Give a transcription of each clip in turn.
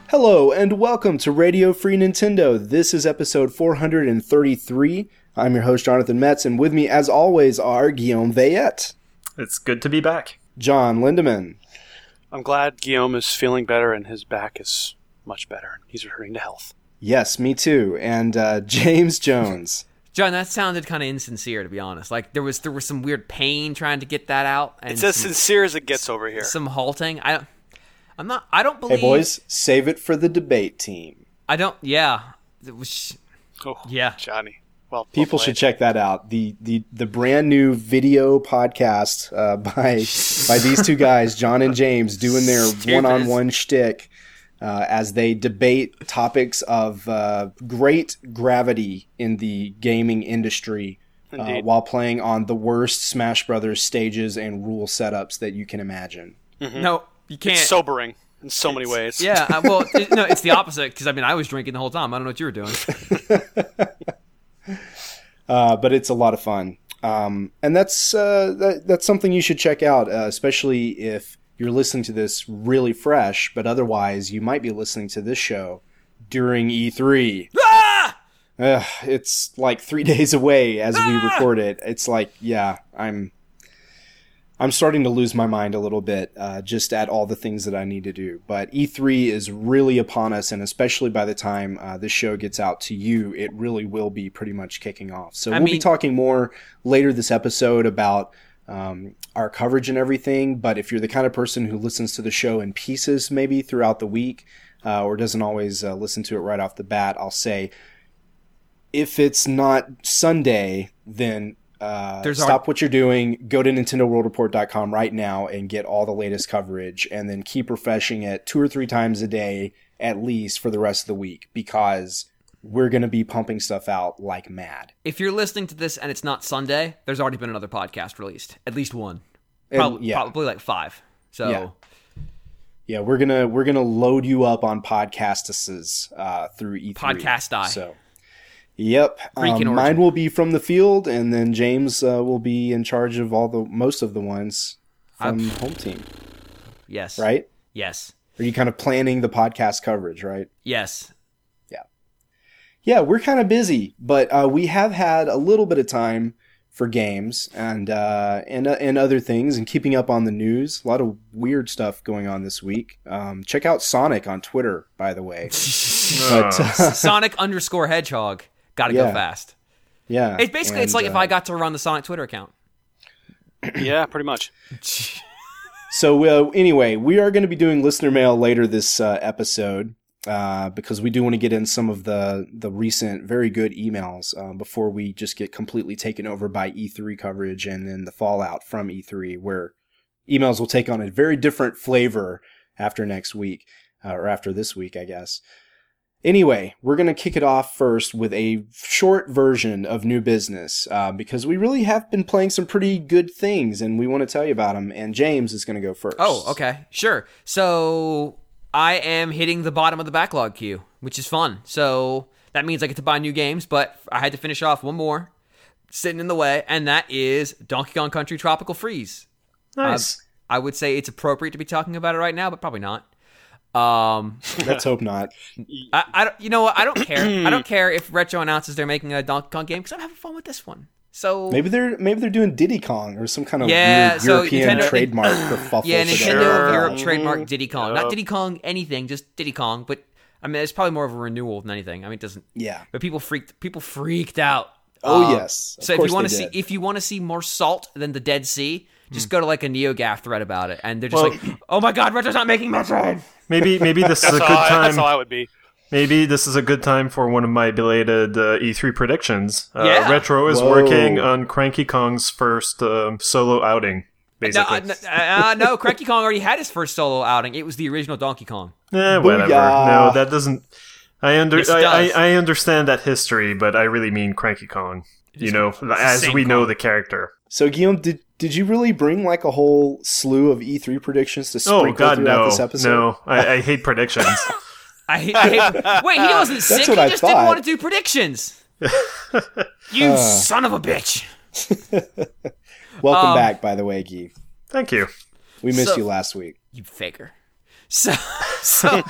Hello and welcome to Radio Free Nintendo. This is episode 433. I'm your host, Jonathan Metz, and with me, as always, are Guillaume Veillette. It's good to be back. John Lindemann. I'm glad Guillaume is feeling better and his back is much better. He's returning to health. Yes, me too. And James Jones. John, that sounded kind of insincere, to be honest. Like there was some weird pain trying to get that out. And it's as sincere as it gets over here. Some halting. I don't believe. Hey boys, save it for the debate team. I don't. Yeah. It was. Yeah. Johnny. Well, people should check that out. The brand new video podcast by these two guys, John and James, doing their one-on-one shtick as they debate topics of great gravity in the gaming industry while playing on the worst Smash Brothers stages and rule setups that you can imagine. Mm-hmm. No, you can't. It's sobering in so many ways. Yeah, no, it's the opposite because I was drinking the whole time. I don't know what you were doing. But it's a lot of fun. And that's something you should check out, especially if you're listening to this really fresh, but otherwise you might be listening to this show during E3. Ah! It's like 3 days away as we record it. It's like, yeah, I'm starting to lose my mind a little bit just at all the things that I need to do. But E3 is really upon us, and especially by the time this show gets out to you, it really will be pretty much kicking off. So we'll be talking more later this episode about our coverage and everything. But if you're the kind of person who listens to the show in pieces maybe throughout the week or doesn't always listen to it right off the bat, I'll say if it's not Sunday, then stop what you're doing, go to NintendoWorldReport.com right now and get all the latest coverage, and then keep refreshing it 2 or 3 times a day at least for the rest of the week, because we're going to be pumping stuff out like mad. If you're listening to this and it's not Sunday, there's already been another podcast released. At least one. Probably like 5. So yeah, we're gonna load you up on podcastuses through E3. Podcast-I. So yep. Mine will be from the field, and then James will be in charge of most of the ones from home team. Yes. Right? Yes. Are you kind of planning the podcast coverage, right? Yes. Yeah. Yeah, we're kind of busy, but we have had a little bit of time for games and other things, and keeping up on the news. A lot of weird stuff going on this week. Check out Sonic on Twitter, by the way. Sonic_Hedgehog. Gotta go fast. Yeah. It's basically, it's like if I got to run the Sonic Twitter account. Yeah, pretty much. So anyway, we are going to be doing listener mail later this episode because we do want to get in some of the recent very good emails before we just get completely taken over by E3 coverage and then the fallout from E3, where emails will take on a very different flavor after next week, or after this week, I guess. Anyway, we're going to kick it off first with a short version of new business because we really have been playing some pretty good things and we want to tell you about them. And James is going to go first. Oh, okay. Sure. So I am hitting the bottom of the backlog queue, which is fun. So that means I get to buy new games, but I had to finish off one more sitting in the way, and that is Donkey Kong Country Tropical Freeze. Nice. I would say it's appropriate to be talking about it right now, but probably not. Let's hope not. You know what? I don't care. I don't care if Retro announces they're making a Donkey Kong game because I'm having fun with this one. So maybe they're doing Diddy Kong or some kind of weird European Nintendo, trademark for Fuffle. Yeah, Nintendo of Europe trademark Diddy Kong. Not Diddy Kong anything, just Diddy Kong. But I mean, it's probably more of a renewal than anything. I mean, it doesn't. Yeah. But people freaked out. Oh yes. So if you want to see more salt than the Dead Sea, just go to like a NeoGAF thread about it, and they're just like, "Oh my God, Retro's not making Metroid." Maybe this is a good time. That's how I would be. Maybe this is a good time for one of my belated E3 predictions. Yeah. Retro is working on Cranky Kong's first solo outing, basically. No, Cranky Kong already had his first solo outing. It was the original Donkey Kong. Whatever. Booyah. No, that doesn't... I understand that history, but I really mean Cranky Kong. You know, as we know the character. So, Guillaume, did you really bring like a whole slew of E3 predictions to sprinkle throughout this episode? No, I hate predictions. Wait, he wasn't sick. He just didn't want to do predictions. You son of a bitch. Welcome back, by the way, Guy. Thank you. We missed you last week. You faker. So So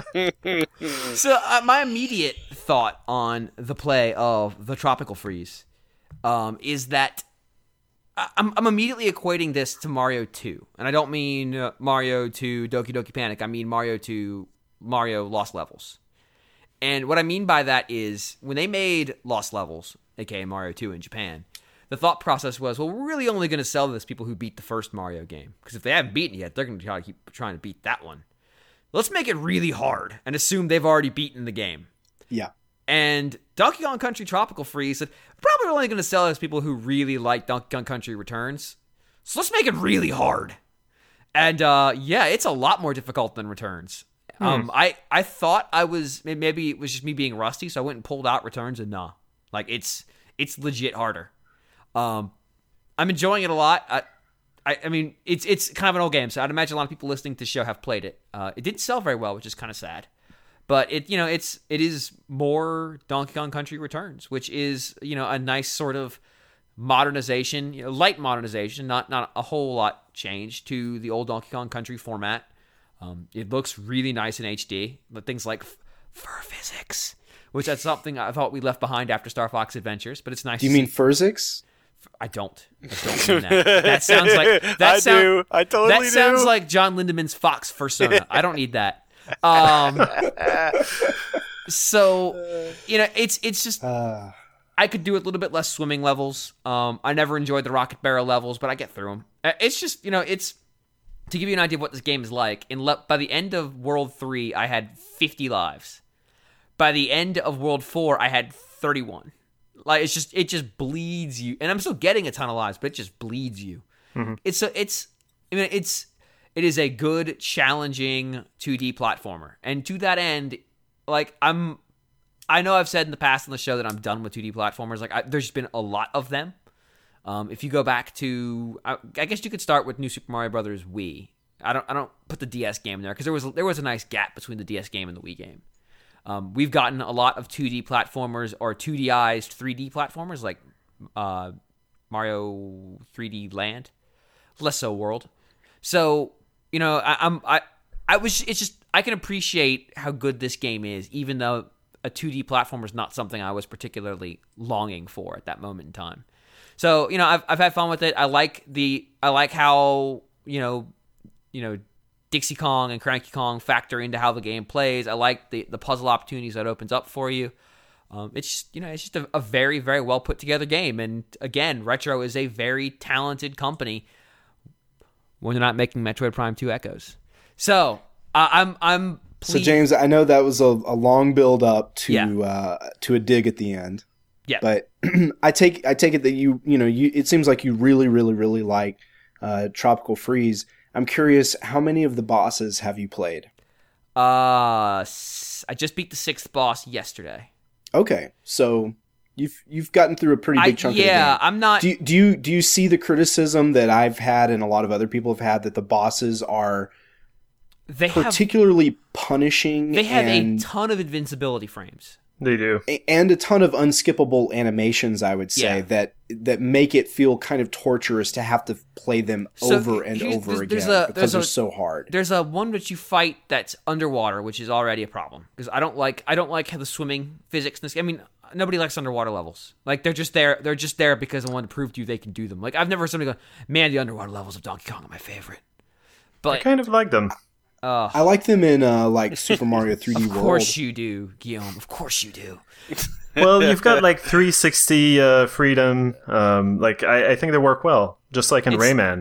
my immediate thought on the play of the Tropical Freeze is that I'm immediately equating this to Mario 2. And I don't mean Mario 2 Doki Doki Panic. I mean Mario 2 Mario Lost Levels. And what I mean by that is when they made Lost Levels, aka Mario 2 in Japan, the thought process was, well, we're really only going to sell this to people who beat the first Mario game. Because if they haven't beaten it yet, they're going to try to keep trying to beat that one. Let's make it really hard and assume they've already beaten the game. Yeah. And Donkey Kong Country Tropical Freeze said, probably only going to sell it to people who really like Donkey Kong Country Returns. So let's make it really hard. And it's a lot more difficult than Returns. I thought maybe it was just me being rusty, so I went and pulled out Returns, and nah. Like, it's legit harder. I'm enjoying it a lot. I mean, it's kind of an old game, so I'd imagine a lot of people listening to the show have played it. It didn't sell very well, which is kind of sad. But it is more Donkey Kong Country Returns, which is, a nice sort of modernization, light modernization, not a whole lot change to the old Donkey Kong Country format. It looks really nice in HD, but things like fur physics, which that's something I thought we left behind after Star Fox Adventures, but it's nice. Do you mean Furzics? I don't mean that. That sounds like I totally do. That sounds like John Lindemann's Fox Fursona. I don't need that. So it's just I could do a little bit less swimming levels. I never enjoyed the rocket barrel levels, but I get through them. It's just it's to give you an idea of what this game is like. By the end of World 3, I had 50 lives. By the end of World 4, I had 31. Like it just bleeds you, and I'm still getting a ton of lives, but it just bleeds you. Mm-hmm. It is a good, challenging 2D platformer, and to that end, like I know I've said in the past on the show that I'm done with 2D platformers. Like there's been a lot of them. If you go back to, I guess you could start with New Super Mario Brothers Wii. I don't put the DS game there because there was a nice gap between the DS game and the Wii game. We've gotten a lot of 2D platformers or 2Dized 3D platformers like Mario 3D Land, less so World. So I can appreciate how good this game is, even though a 2D platformer is not something I was particularly longing for at that moment in time. So I've had fun with it. I like how Dixie Kong and Cranky Kong factor into how the game plays. I like the puzzle opportunities that opens up for you. It's just a very, very well put together game. And again, Retro is a very talented company when they're not making Metroid Prime 2 Echoes. So I'm pleased. So James, I know that was a long build up to a dig at the end. Yeah. But I take it that you it seems like you really, really, really like Tropical Freeze. I'm curious, how many of the bosses have you played? I just beat the 6th boss yesterday. Okay, so you've gotten through a pretty big chunk of the game. Yeah, I'm not. Do you see the criticism that I've had and a lot of other people have had that the bosses are particularly punishing? They have a ton of invincibility frames. They do. And a ton of unskippable animations, I would say, that make it feel kind of torturous to have to play them over and over again because they're so hard. There's a one which you fight that's underwater, which is already a problem because I don't like how the swimming physics in this. I mean, nobody likes underwater levels. Like they're just there because I want to prove to you they can do them. Like I've never heard somebody go, "Man, the underwater levels of Donkey Kong are my favorite." But I kind of like them. I like them in Super Mario 3D World. Of course you do, Guillaume. Of course you do. Well, you've got 360 freedom. I think they work well, just like in Rayman.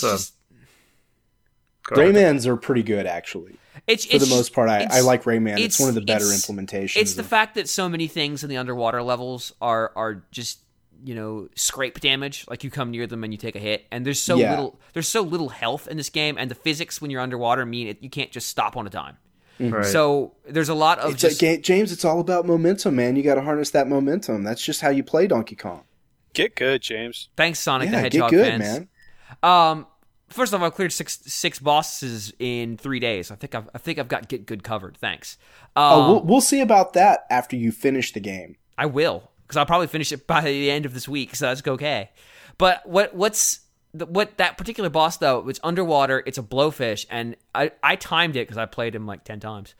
Raymans are pretty good, actually. For the most part, I like Rayman. It's one of the better implementations. It's the fact that so many things in the underwater levels are just scrape damage. Like you come near them and you take a hit, and there's so little health in this game, and the physics when you're underwater mean you can't just stop on a dime. Mm-hmm. Right. So there's a lot of James. It's all about momentum, man. You got to harness that momentum. That's just how you play Donkey Kong. Get good, James. Thanks, Sonic the Hedgehog get good, fans. Man. First off, I've cleared six bosses in 3 days. I think I've got Get Good covered. Thanks. We'll see about that after you finish the game. I will, because I'll probably finish it by the end of this week, so that's okay. But what's what that particular boss though, it's underwater, it's a blowfish, and I timed it because I played him like 10 times.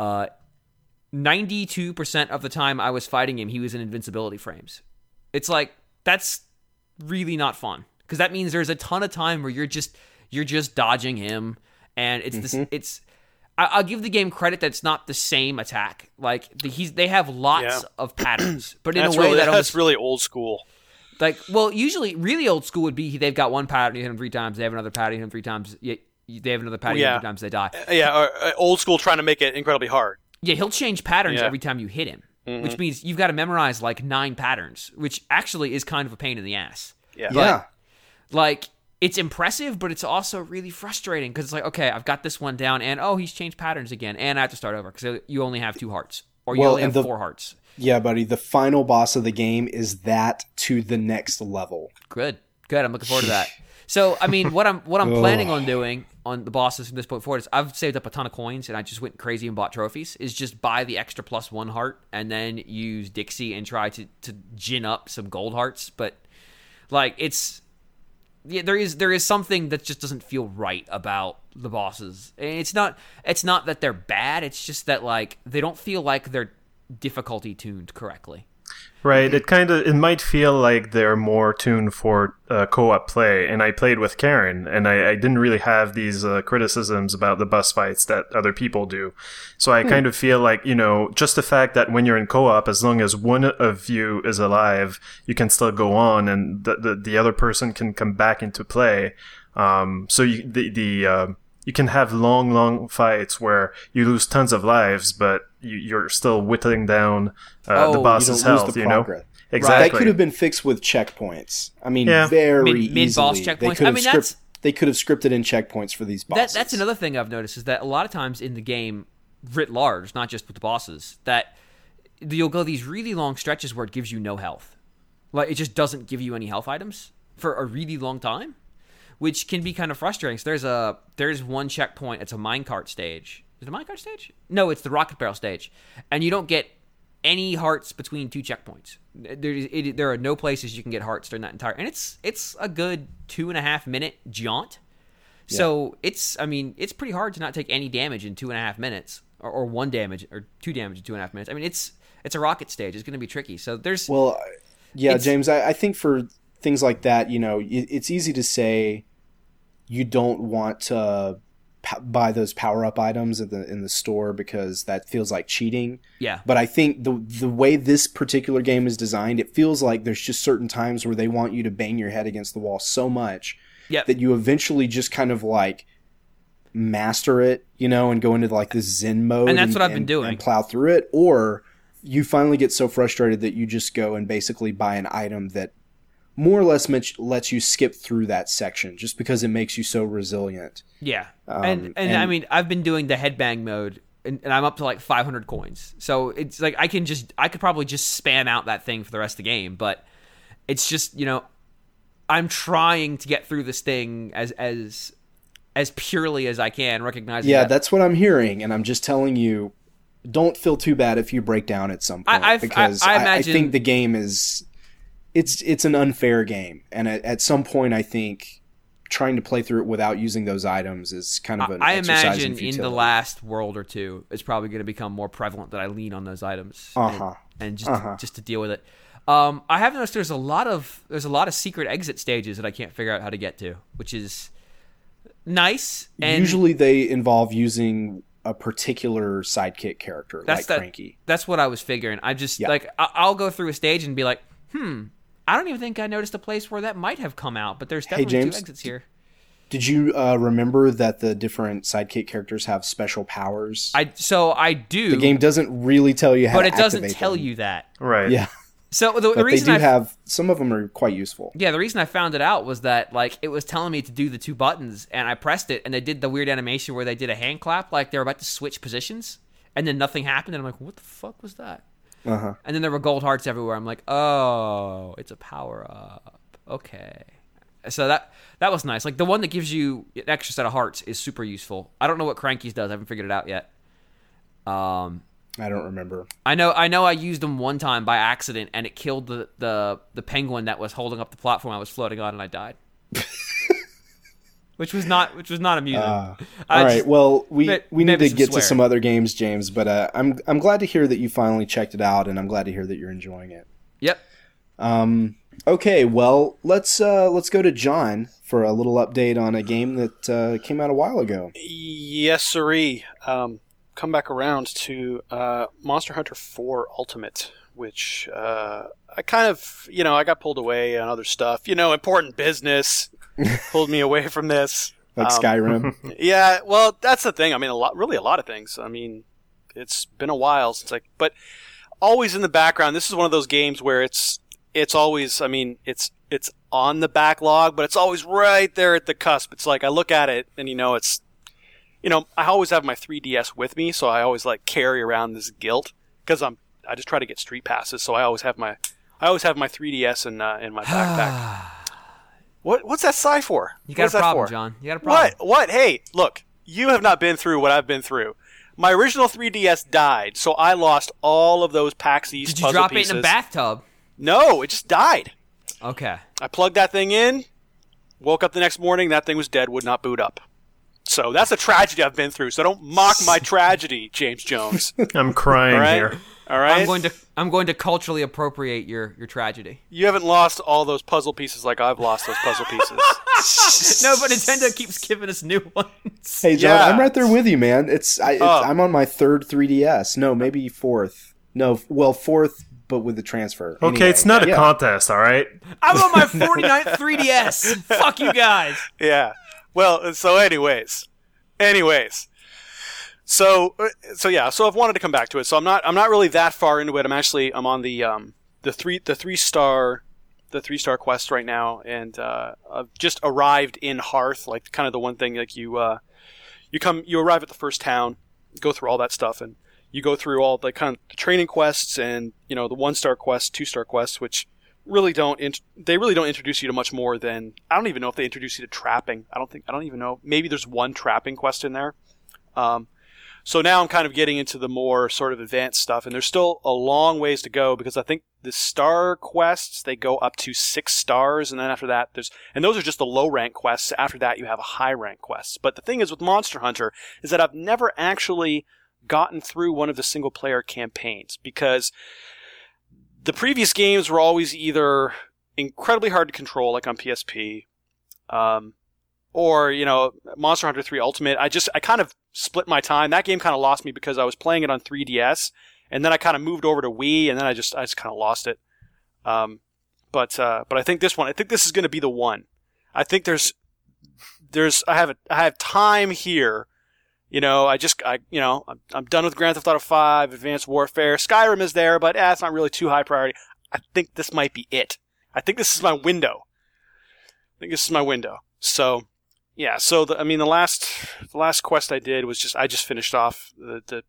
92% of the time I was fighting him, he was in invincibility frames. It's like, that's really not fun, because that means there's a ton of time where you're just dodging him, and it's I'll give the game credit that it's not the same attack. Like they have lots of patterns, but in a way that's really old school. Like, well, usually really old school would be they've got one pattern, you hit them 3 times, they have another pattern, you hit them 3 times, they have another pattern, you hit them 3 times, they die. Yeah, old school trying to make it incredibly hard. Yeah, he'll change patterns every time you hit him, which means you've got to memorize like 9 patterns, which actually is kind of a pain in the ass. Yeah. But, like, it's impressive, but it's also really frustrating because it's like, okay, I've got this one down, and he's changed patterns again, and I have to start over because you only have 2 hearts, or you only have 4 hearts. Yeah, buddy, the final boss of the game is that to the next level. Good. I'm looking forward to that. So, I mean, what I'm planning on doing on the bosses from this point forward is I've saved up a ton of coins, and I just went crazy and bought trophies, is just buy the extra +1 heart and then use Dixie and try to gin up some gold hearts. But, like, there is something that just doesn't feel right about the bosses. And it's not that they're bad, it's just that, like, they don't feel like they're difficulty tuned correctly. Right, it might feel like they're more tuned for co-op play, and I played with Karen, and I didn't really have these criticisms about the boss fights that other people do. So I kind of feel like, just the fact that when you're in co-op, as long as one of you is alive, you can still go on, and the other person can come back into play. So you can have long fights where you lose tons of lives, but you're still whittling down the boss's health, Exactly. Right. That could have been fixed with checkpoints. I mean, very easily. Mid-boss checkpoints. They could have scripted in checkpoints for these bosses. That's another thing I've noticed, is that a lot of times in the game, writ large, not just with the bosses, that you'll go these really long stretches where it gives you no health. Like, it just doesn't give you any health items for a really long time, which can be kind of frustrating. So there's one checkpoint. It's a minecart stage. Is it a minecart stage? No, it's the rocket barrel stage. And you don't get any hearts between 2 checkpoints. There are no places you can get hearts during that entire... And it's a good 2.5 minute jaunt. So it's pretty hard to not take any damage in 2.5 minutes. Or 1 damage, or 2 damage in 2.5 minutes. I mean, it's a rocket stage. It's going to be tricky. So there's... Well, yeah, James, I think for things like that, it's easy to say you don't want to buy those power-up items in the store because that feels like cheating. Yeah. But I think the way this particular game is designed, it feels like there's just certain times where they want you to bang your head against the wall so much that you eventually just kind of like master it, and go into like this zen mode. And that's what I've been doing. And plow through it. Or you finally get so frustrated that you just go and basically buy an item that more or less lets you skip through that section just because it makes you so resilient. Yeah. And I mean, I've been doing the headbang mode, and I'm up to like 500 coins. So it's like I could probably just spam out that thing for the rest of the game, but it's just, I'm trying to get through this thing as purely as I can, recognizing that's what I'm hearing, and I'm just telling you, don't feel too bad if you break down at some point, because I think the game is... It's an unfair game, and at some point, I think trying to play through it without using those items is kind of an exercise in futility. I imagine in the last world or two, it's probably going to become more prevalent that I lean on those items and just to deal with it. I have noticed there's a lot of secret exit stages that I can't figure out how to get to, which is nice. And usually, they involve using a particular sidekick character, like Cranky. That's what I was figuring. I just I'll go through a stage and be like, I don't even think I noticed a place where that might have come out, but there's definitely James, 2 exits here. Did you remember that the different sidekick characters have special powers? I do. The game doesn't really tell you how to activate them. But it doesn't tell you that. Right. Yeah. So the reason they do have, some of them are quite useful. Yeah, the reason I found it out was that like it was telling me to do the 2 buttons, and I pressed it, and they did the weird animation where they did a hand clap, like they were about to switch positions, and then nothing happened, and I'm like, what the fuck was that? And then there were gold hearts everywhere. I'm like, oh, it's a power-up. Okay. So that was nice. Like, the one that gives you an extra set of hearts is super useful. I don't know what Cranky's does. I haven't figured it out yet. I don't remember. I know I used them one time by accident, and it killed the penguin that was holding up the platform I was floating on, and I died. which was not amusing. All right. Well, we need maybe to get to swearing. some other games, James. But I'm glad to hear that you finally checked it out, and I'm glad to hear that you're enjoying it. Yep. Okay. Well, let's go to John for a little update on a game that came out a while ago. Yes, sirree. Come back around to Monster Hunter 4 Ultimate, which I kind of, I got pulled away on other stuff. Important business pulled me away from this. Like Skyrim. Yeah, well, that's the thing. I mean, a lot of things. I mean, it's been a while since but always in the background. This is one of those games where it's always, I mean, it's on the backlog, but it's always right there at the cusp. It's like I look at it and it's, I always have my 3DS with me, so I always carry around this guilt because I just try to get street passes, so I always have my 3DS in my backpack. What's that sigh for? You got a problem, John. You got a problem. What? Hey, look, you have not been through what I've been through. My original 3DS died, so I lost all of those Paxies Did you puzzle drop pieces. it in a bathtub? No, it just died. Okay. I plugged that thing in, woke up the next morning, that thing was dead, would not boot up. So that's a tragedy I've been through. So don't mock my tragedy, James Jones. I'm crying All right? here. All right? I'm going to culturally appropriate your tragedy. You haven't lost all those puzzle pieces like I've lost those puzzle pieces. No, but Nintendo keeps giving us new ones. Hey, John, Yeah. I'm right there with you, man. I'm on my third 3DS. No, maybe fourth. No, well, fourth, but with the transfer. Okay, Anyway, it's not a yeah. contest, all right? I'm on my 49th 3DS. Fuck you guys. Yeah. Well, so anyways. So I've wanted to come back to it. So I'm not really that far into it. I'm on the three star quest right now, and I've just arrived in Hearth, like kind of the one thing, like you arrive at the first town, go through all that stuff, and you go through all the kind of the training quests and the 1-star quests, 2-star quests, which really don't introduce you to much more than, I don't even know if they introduce you to trapping. I don't even know. Maybe there's one trapping quest in there. So now I'm kind of getting into the more sort of advanced stuff, and there's still a long ways to go because I think the star quests, they go up to 6 stars, and then after that and those are just the low rank quests. After that you have a high rank quests. But the thing is with Monster Hunter is that I've never actually gotten through one of the single player campaigns because the previous games were always either incredibly hard to control, like on PSP, or Monster Hunter 3 Ultimate. I kind of split my time. That game kind of lost me because I was playing it on 3DS, and then I kind of moved over to Wii, and then I just kind of lost it. But I think this is going to be the one. I think I have time here. I'm done with Grand Theft Auto 5, Advanced Warfare. Skyrim is there, but it's not really too high priority. I think this might be it. I think this is my window. So, yeah. So the last quest I did was I just finished off the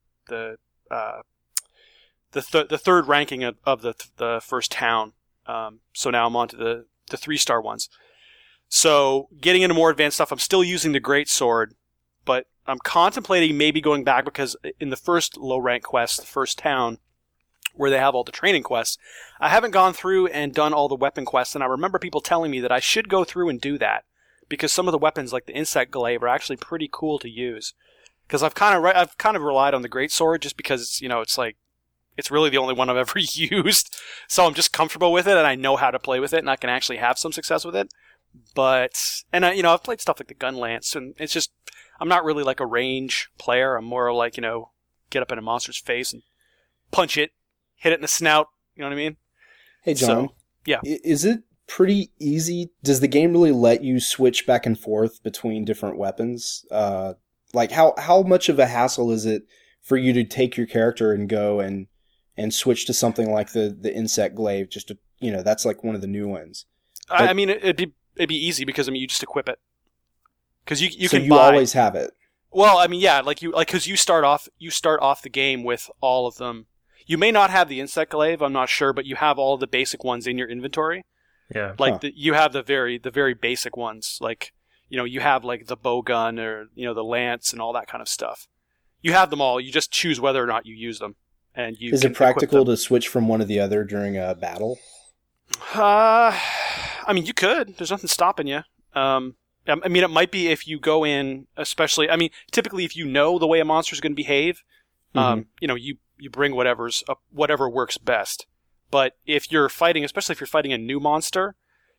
third ranking of the first town. So now I'm on to the 3-star ones. So getting into more advanced stuff, I'm still using the Great Sword, but I'm contemplating maybe going back because in the first low rank quest, the first town, where they have all the training quests, I haven't gone through and done all the weapon quests, and I remember people telling me that I should go through and do that because some of the weapons, like the insect glaive, are actually pretty cool to use. Because I've kind of relied on the Great Sword just because it's really the only one I've ever used, so I'm just comfortable with it and I know how to play with it and I can actually have some success with it. But I've played stuff like the Gun Lance, and it's just I'm not really like a range player. I'm more like get up in a monster's face and punch it, hit it in the snout. You know what I mean? Hey, John. So, yeah. Is it pretty easy? Does the game really let you switch back and forth between different weapons? Like how much of a hassle is it for you to take your character and go and switch to something like the insect glaive? Just to that's like one of the new ones. But, I mean, it'd be easy because you just equip it. Because you so can you buy. always have it. Well, I mean, yeah, because you start off the game with all of them. You may not have the insect glaive, I'm not sure, but you have all the basic ones in your inventory. Yeah. You have the very basic ones, like you have like the bow gun or the lance and all that kind of stuff. You have them all. You just choose whether or not you use them. And you is can it practical equip them. to switch from one to the other during a battle? I mean, you could. There's nothing stopping you. I mean, it might be if you go in, especially. I mean, typically if you know the way a monster is going to behave, you bring whatever works best. But if you're fighting, especially if you're fighting a new monster,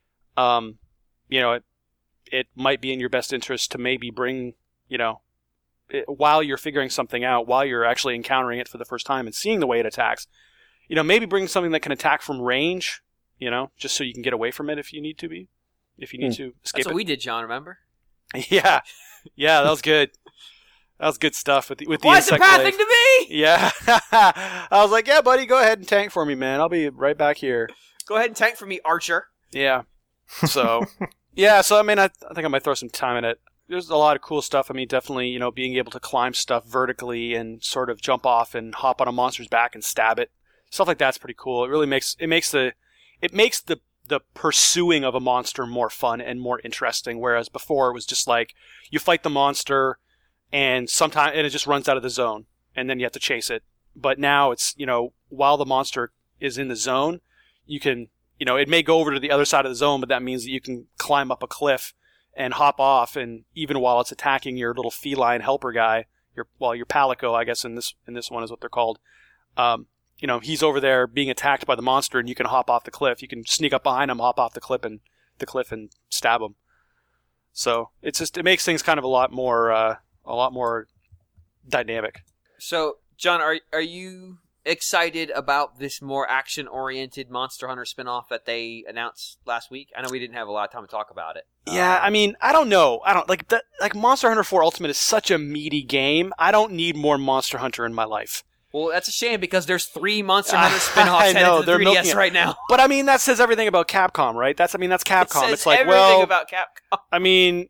it might be in your best interest to maybe bring, while you're figuring something out, while you're actually encountering it for the first time and seeing the way it attacks, maybe bring something that can attack from range, just so you can get away from it if you need to escape That's what we did, John, remember? Yeah, that was good. That was good stuff with the Why is it insect pathing glaive. to me? Yeah. I was like, yeah, buddy, go ahead and tank for me, man. I'll be right back here. Go ahead and tank for me, Archer. Yeah. So, I mean, I think I might throw some time in it. There's a lot of cool stuff. I mean, definitely, being able to climb stuff vertically and sort of jump off and hop on a monster's back and stab it. Stuff like that's pretty cool. It really makes the pursuing of a monster more fun and more interesting, whereas before it was just like you fight the monster and it just runs out of the zone and then you have to chase it. But now it's, while the monster is in the zone, you can, it may go over to the other side of the zone, but that means that you can climb up a cliff and hop off, and even while it's attacking your little feline helper guy, your palico, I guess in this one is what they're called. He's over there being attacked by the monster, and you can hop off the cliff. You can sneak up behind him, hop off the cliff and stab him. So it makes things kind of a lot more dynamic. So, John, are you excited about this more action-oriented Monster Hunter spinoff that they announced last week? I know we didn't have a lot of time to talk about it. Yeah, I mean, I don't know. I don't like Monster Hunter 4 Ultimate is such a meaty game. I don't need more Monster Hunter in my life. Well, that's a shame because there's 3 Monster Hunter spinoffs I know, headed to the they're milking 3DS it. Right now. But I mean, that says everything about Capcom, right? That's Capcom. It says it's like, everything about Capcom. I mean,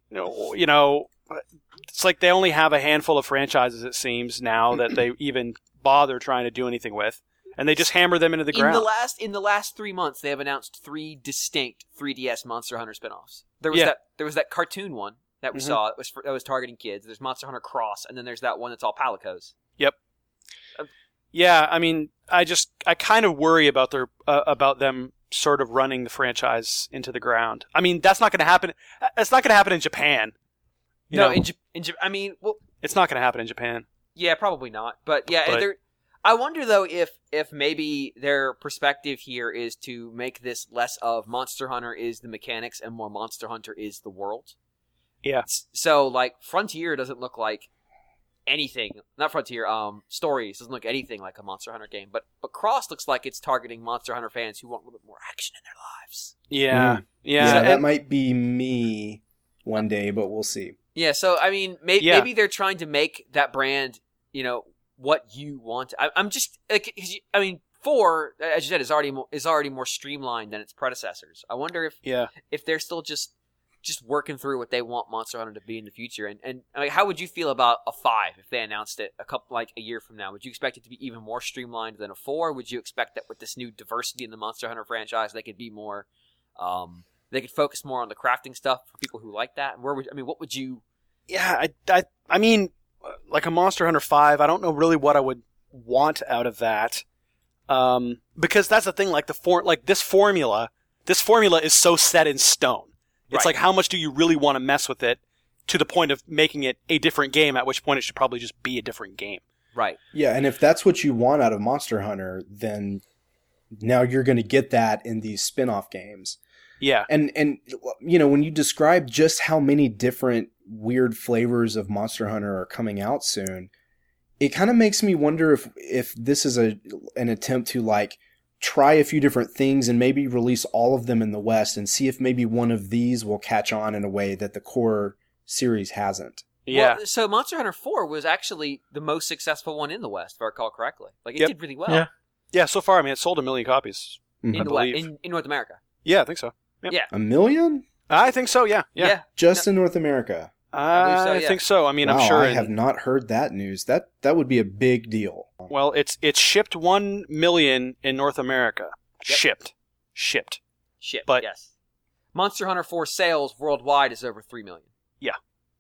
it's like they only have a handful of franchises, it seems, now that they even bother trying to do anything with, and they just hammer them into the ground. In the last 3 months, they have announced 3 distinct 3DS Monster Hunter spinoffs. There was that cartoon one that we saw that was targeting kids. There's Monster Hunter Cross, and then there's that one that's all palicos. Yep. Yeah, I mean, I kind of worry about them sort of running the franchise into the ground. I mean, that's not going to happen. It's not going to happen in Japan. In I mean, well, it's not going to happen in Japan. Yeah, probably not. But yeah, I wonder though if maybe their perspective here is to make this less of Monster Hunter is the mechanics and more Monster Hunter is the world. Yeah. So like Frontier doesn't look like anything. Not Frontier. Stories doesn't look anything like a Monster Hunter game. But Cross looks like it's targeting Monster Hunter fans who want a little bit more action in their lives. Yeah. Yeah, that might be me one day, but we'll see. Yeah. So I mean, maybe they're trying to make that brand, what you want. I'm just like, I mean, 4, as you said, is already more streamlined than its predecessors. I wonder if they're still just working through what they want Monster Hunter to be in the future. And I mean, how would you feel about a 5 if they announced it a year from now? Would you expect it to be even more streamlined than a 4? Would you expect that with this new diversity in the Monster Hunter franchise, they could be more, they could focus more on the crafting stuff for people who like that? What would you? Yeah, I mean, like a Monster Hunter 5, I don't know really what I would want out of that. Because that's the thing, like this formula is so set in stone. It's like, how much do you really want to mess with it to the point of making it a different game, at which point it should probably just be a different game. Right. Yeah, and if that's what you want out of Monster Hunter, then now you're going to get that in these spin-off games. Yeah. And when you describe just how many different weird flavors of Monster Hunter are coming out soon, it kind of makes me wonder if this is an attempt to like try a few different things and maybe release all of them in the West and see if maybe one of these will catch on in a way that the core series hasn't. Yeah. Well, so Monster Hunter 4 was actually the most successful one in the West, if I recall correctly. Like, it did really well. Yeah. Yeah, so far, I mean, it sold 1 million copies. In the West, in North America. Yeah, I think so. Yep. Yeah. 1 million? I think so, yeah. Just in North America. I think so. I mean, wow, I'm sure. I have not heard that news. That would be a big deal. Well, it's shipped 1 million in North America. Yep. Shipped. But yes. Monster Hunter 4 sales worldwide is over 3 million. Yeah.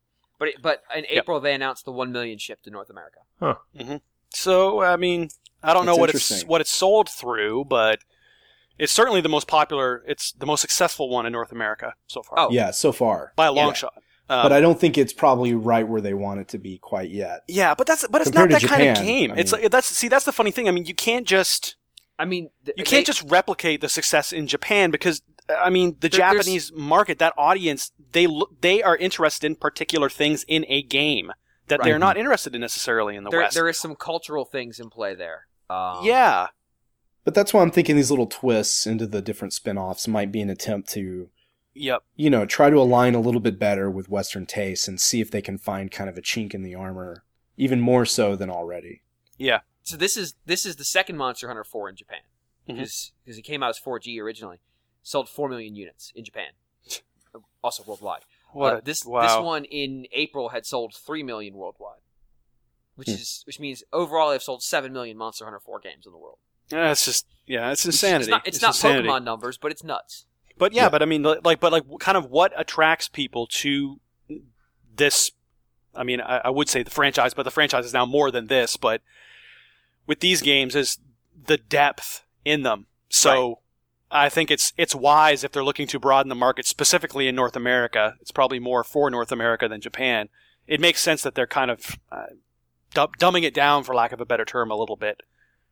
But in April they announced the 1 million shipped to North America. Huh. Mm-hmm. So I mean, I don't know what it's sold through, but It's certainly the most popular. It's the most successful one in North America so far. Oh. Yeah, so far. By a long Yeah. shot. But I don't think it's probably right where they want it to be quite yet. Yeah, but it's not Compared to that kind of Japan, game. I It's mean- like, that's the funny thing. I mean, you can't just replicate the success in Japan because I mean the Japanese market, that audience, they are interested in particular things in a game that they're not interested in necessarily in the West. There is some cultural things in play there. Yeah. But that's why I'm thinking these little twists into the different spin-offs might be an attempt to, Yep. try to align a little bit better with Western tastes and see if they can find kind of a chink in the armor, even more so than already. Yeah. So this is the second Monster Hunter 4 in Japan Mm-hmm. because it came out as 4G originally. Sold 4 million units in Japan, also worldwide. This one in April had sold 3 million worldwide, which means overall they've sold 7 million Monster Hunter 4 games in the world. Yeah, it's insanity. It's not insanity. Pokemon numbers, but it's nuts. But but I mean, kind of what attracts people to this? I mean, I would say the franchise, but the franchise is now more than this. But with these games, is the depth in them. So I think it's wise if they're looking to broaden the market, specifically in North America. It's probably more for North America than Japan. It makes sense that they're kind of dumbing it down, for lack of a better term, a little bit.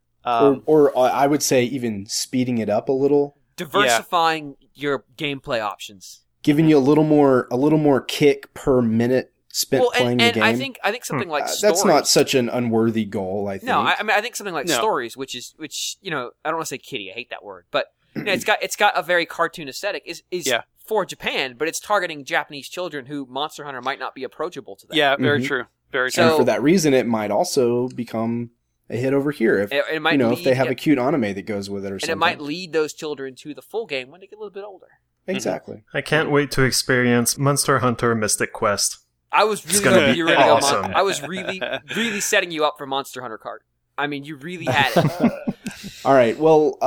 Or I would say even speeding it up a little, diversifying your gameplay options, giving you a little more kick per minute spent playing the game. I think something like stories. That's not such an unworthy goal. I think. No, I mean I think something like stories, which I don't want to say kiddie. I hate that word, but it's got a very cartoon aesthetic. Is for Japan, but it's targeting Japanese children who Monster Hunter might not be approachable to them. Yeah, very true. Very true. And for that reason, it might also become a hit over here if if they have a cute anime that goes with it or something. And it might lead those children to the full game when they get a little bit older. Exactly. I can't wait to experience Monster Hunter Mystic Quest. I was really gonna hoping be you were awesome. I was really, really setting you up for Monster Hunter Kart. I mean, you really had it. All right. Well,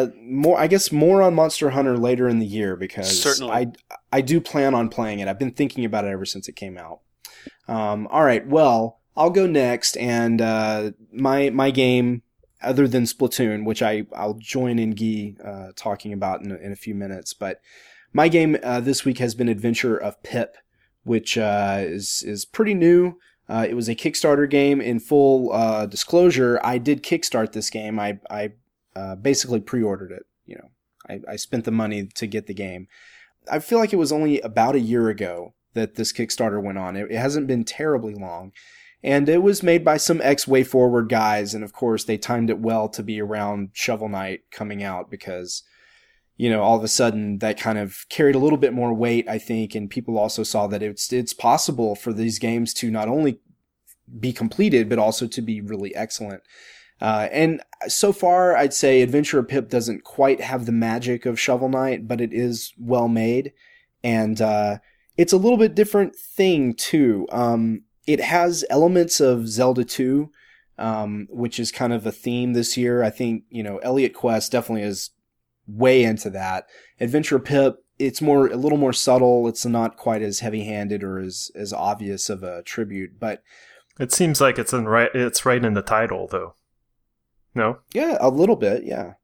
more on Monster Hunter later in the year because certainly I do plan on playing it. I've been thinking about it ever since it came out. All right. Well, I'll go next, and my game, other than Splatoon, which I'll join in Guy talking about in a few minutes, but my game this week has been Adventure of Pip, which is pretty new. It was a Kickstarter game. In full disclosure, I did kickstart this game. I basically pre-ordered it. I spent the money to get the game. I feel like it was only about a year ago that this Kickstarter went on. It hasn't been terribly long. And it was made by some ex-WayForward guys, and of course they timed it well to be around Shovel Knight coming out because, all of a sudden that kind of carried a little bit more weight, I think, and people also saw that it's possible for these games to not only be completed, but also to be really excellent. And so far, I'd say Adventure of Pip doesn't quite have the magic of Shovel Knight, but it is well made, and it's a little bit different thing too. It has elements of Zelda 2, which is kind of a theme this year. I think, Elliot Quest definitely is way into that. Adventure of Pip, it's a little more subtle. It's not quite as heavy-handed or as obvious of a tribute, but it seems like it's right in the title, though. No? Yeah, a little bit, yeah.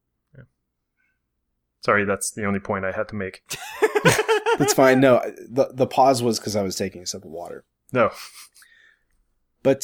Sorry, that's the only point I had to make. That's fine. No, the pause was because I was taking a sip of water. No. But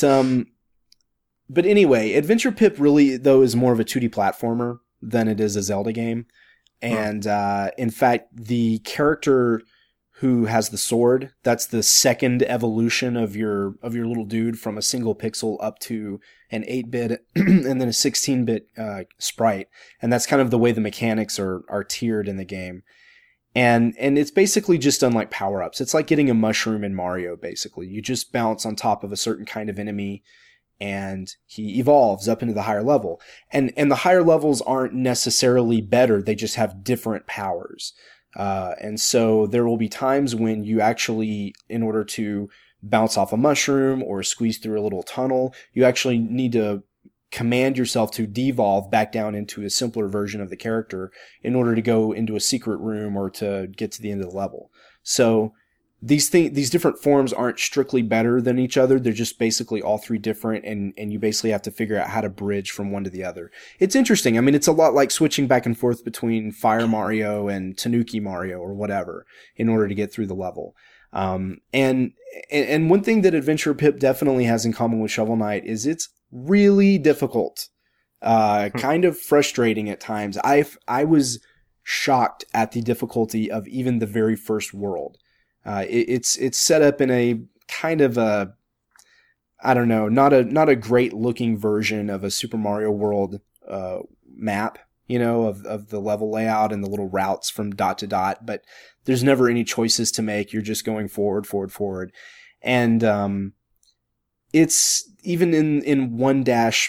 anyway, Adventure Pip really, though, is more of a 2D platformer than it is a Zelda game. And in fact, the character who has the sword, that's the second evolution of your little dude from a single pixel up to an 8-bit and then a 16-bit sprite. And that's kind of the way the mechanics are tiered in the game. And it's basically just done like power-ups. It's like getting a mushroom in Mario, basically. You just bounce on top of a certain kind of enemy, and he evolves up into the higher level. And the higher levels aren't necessarily better, they just have different powers. And so there will be times when you actually, in order to bounce off a mushroom or squeeze through a little tunnel, you actually need to command yourself to devolve back down into a simpler version of the character in order to go into a secret room or to get to the end of the level. So these different forms aren't strictly better than each other. They're just basically all three different, and you basically have to figure out how to bridge from one to the other. It's interesting. I mean, it's a lot like switching back and forth between Fire Mario and Tanuki Mario or whatever in order to get through the level. And one thing that Adventure Pip definitely has in common with Shovel Knight is it's really difficult, kind of frustrating at times. I was shocked at the difficulty of even the very first world. It's set up in a kind of a, I don't know, not a great looking version of a Super Mario World map, you know, of the level layout and the little routes from dot to dot, but there's never any choices to make. You're just going forward. And it's even in 1-4,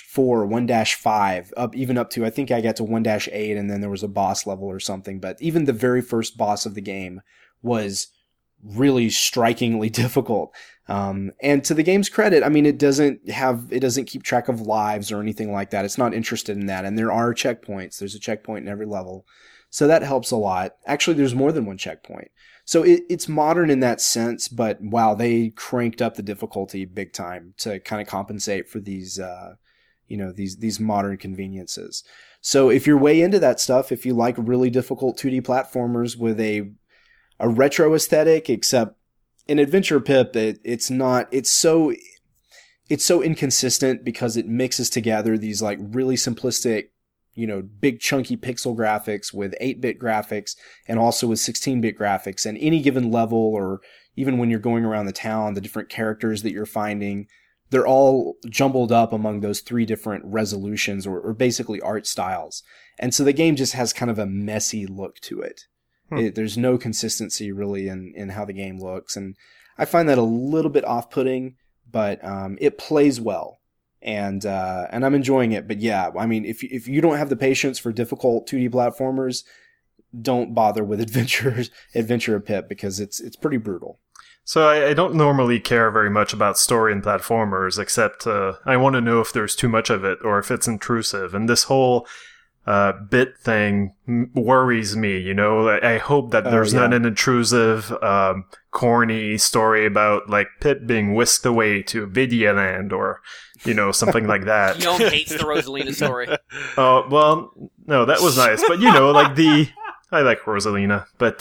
1-5, even up to, I think I got to 1-8 and then there was a boss level or something, but even the very first boss of the game was really strikingly difficult. And to the game's credit, I mean, it doesn't keep track of lives or anything like that. It's not interested in that. And there are checkpoints. There's a checkpoint in every level. So that helps a lot. Actually, there's more than one checkpoint. So it's modern in that sense, but wow, they cranked up the difficulty big time to kind of compensate for these, these modern conveniences. So if you're way into that stuff, if you like really difficult 2D platformers with a retro aesthetic, except in Adventure Pip, it's so inconsistent because it mixes together these like really simplistic, big chunky pixel graphics with 8-bit graphics and also with 16-bit graphics. And any given level, or even when you're going around the town, the different characters that you're finding, they're all jumbled up among those three different resolutions or basically art styles. And so the game just has kind of a messy look to it. There's no consistency really in how the game looks. And I find that a little bit off-putting, but it plays well. And I'm enjoying it. But yeah, I mean, if you don't have the patience for difficult 2D platformers, don't bother with Adventure Pip because it's pretty brutal. So I don't normally care very much about story in platformers, except I want to know if there's too much of it or if it's intrusive. And this whole bit thing worries me, I hope that there's not an intrusive, corny story about like Pip being whisked away to Vidia Land or, something like that. Guillaume hates the Rosalina story. Oh, well, no, that was nice. But, I like Rosalina. But,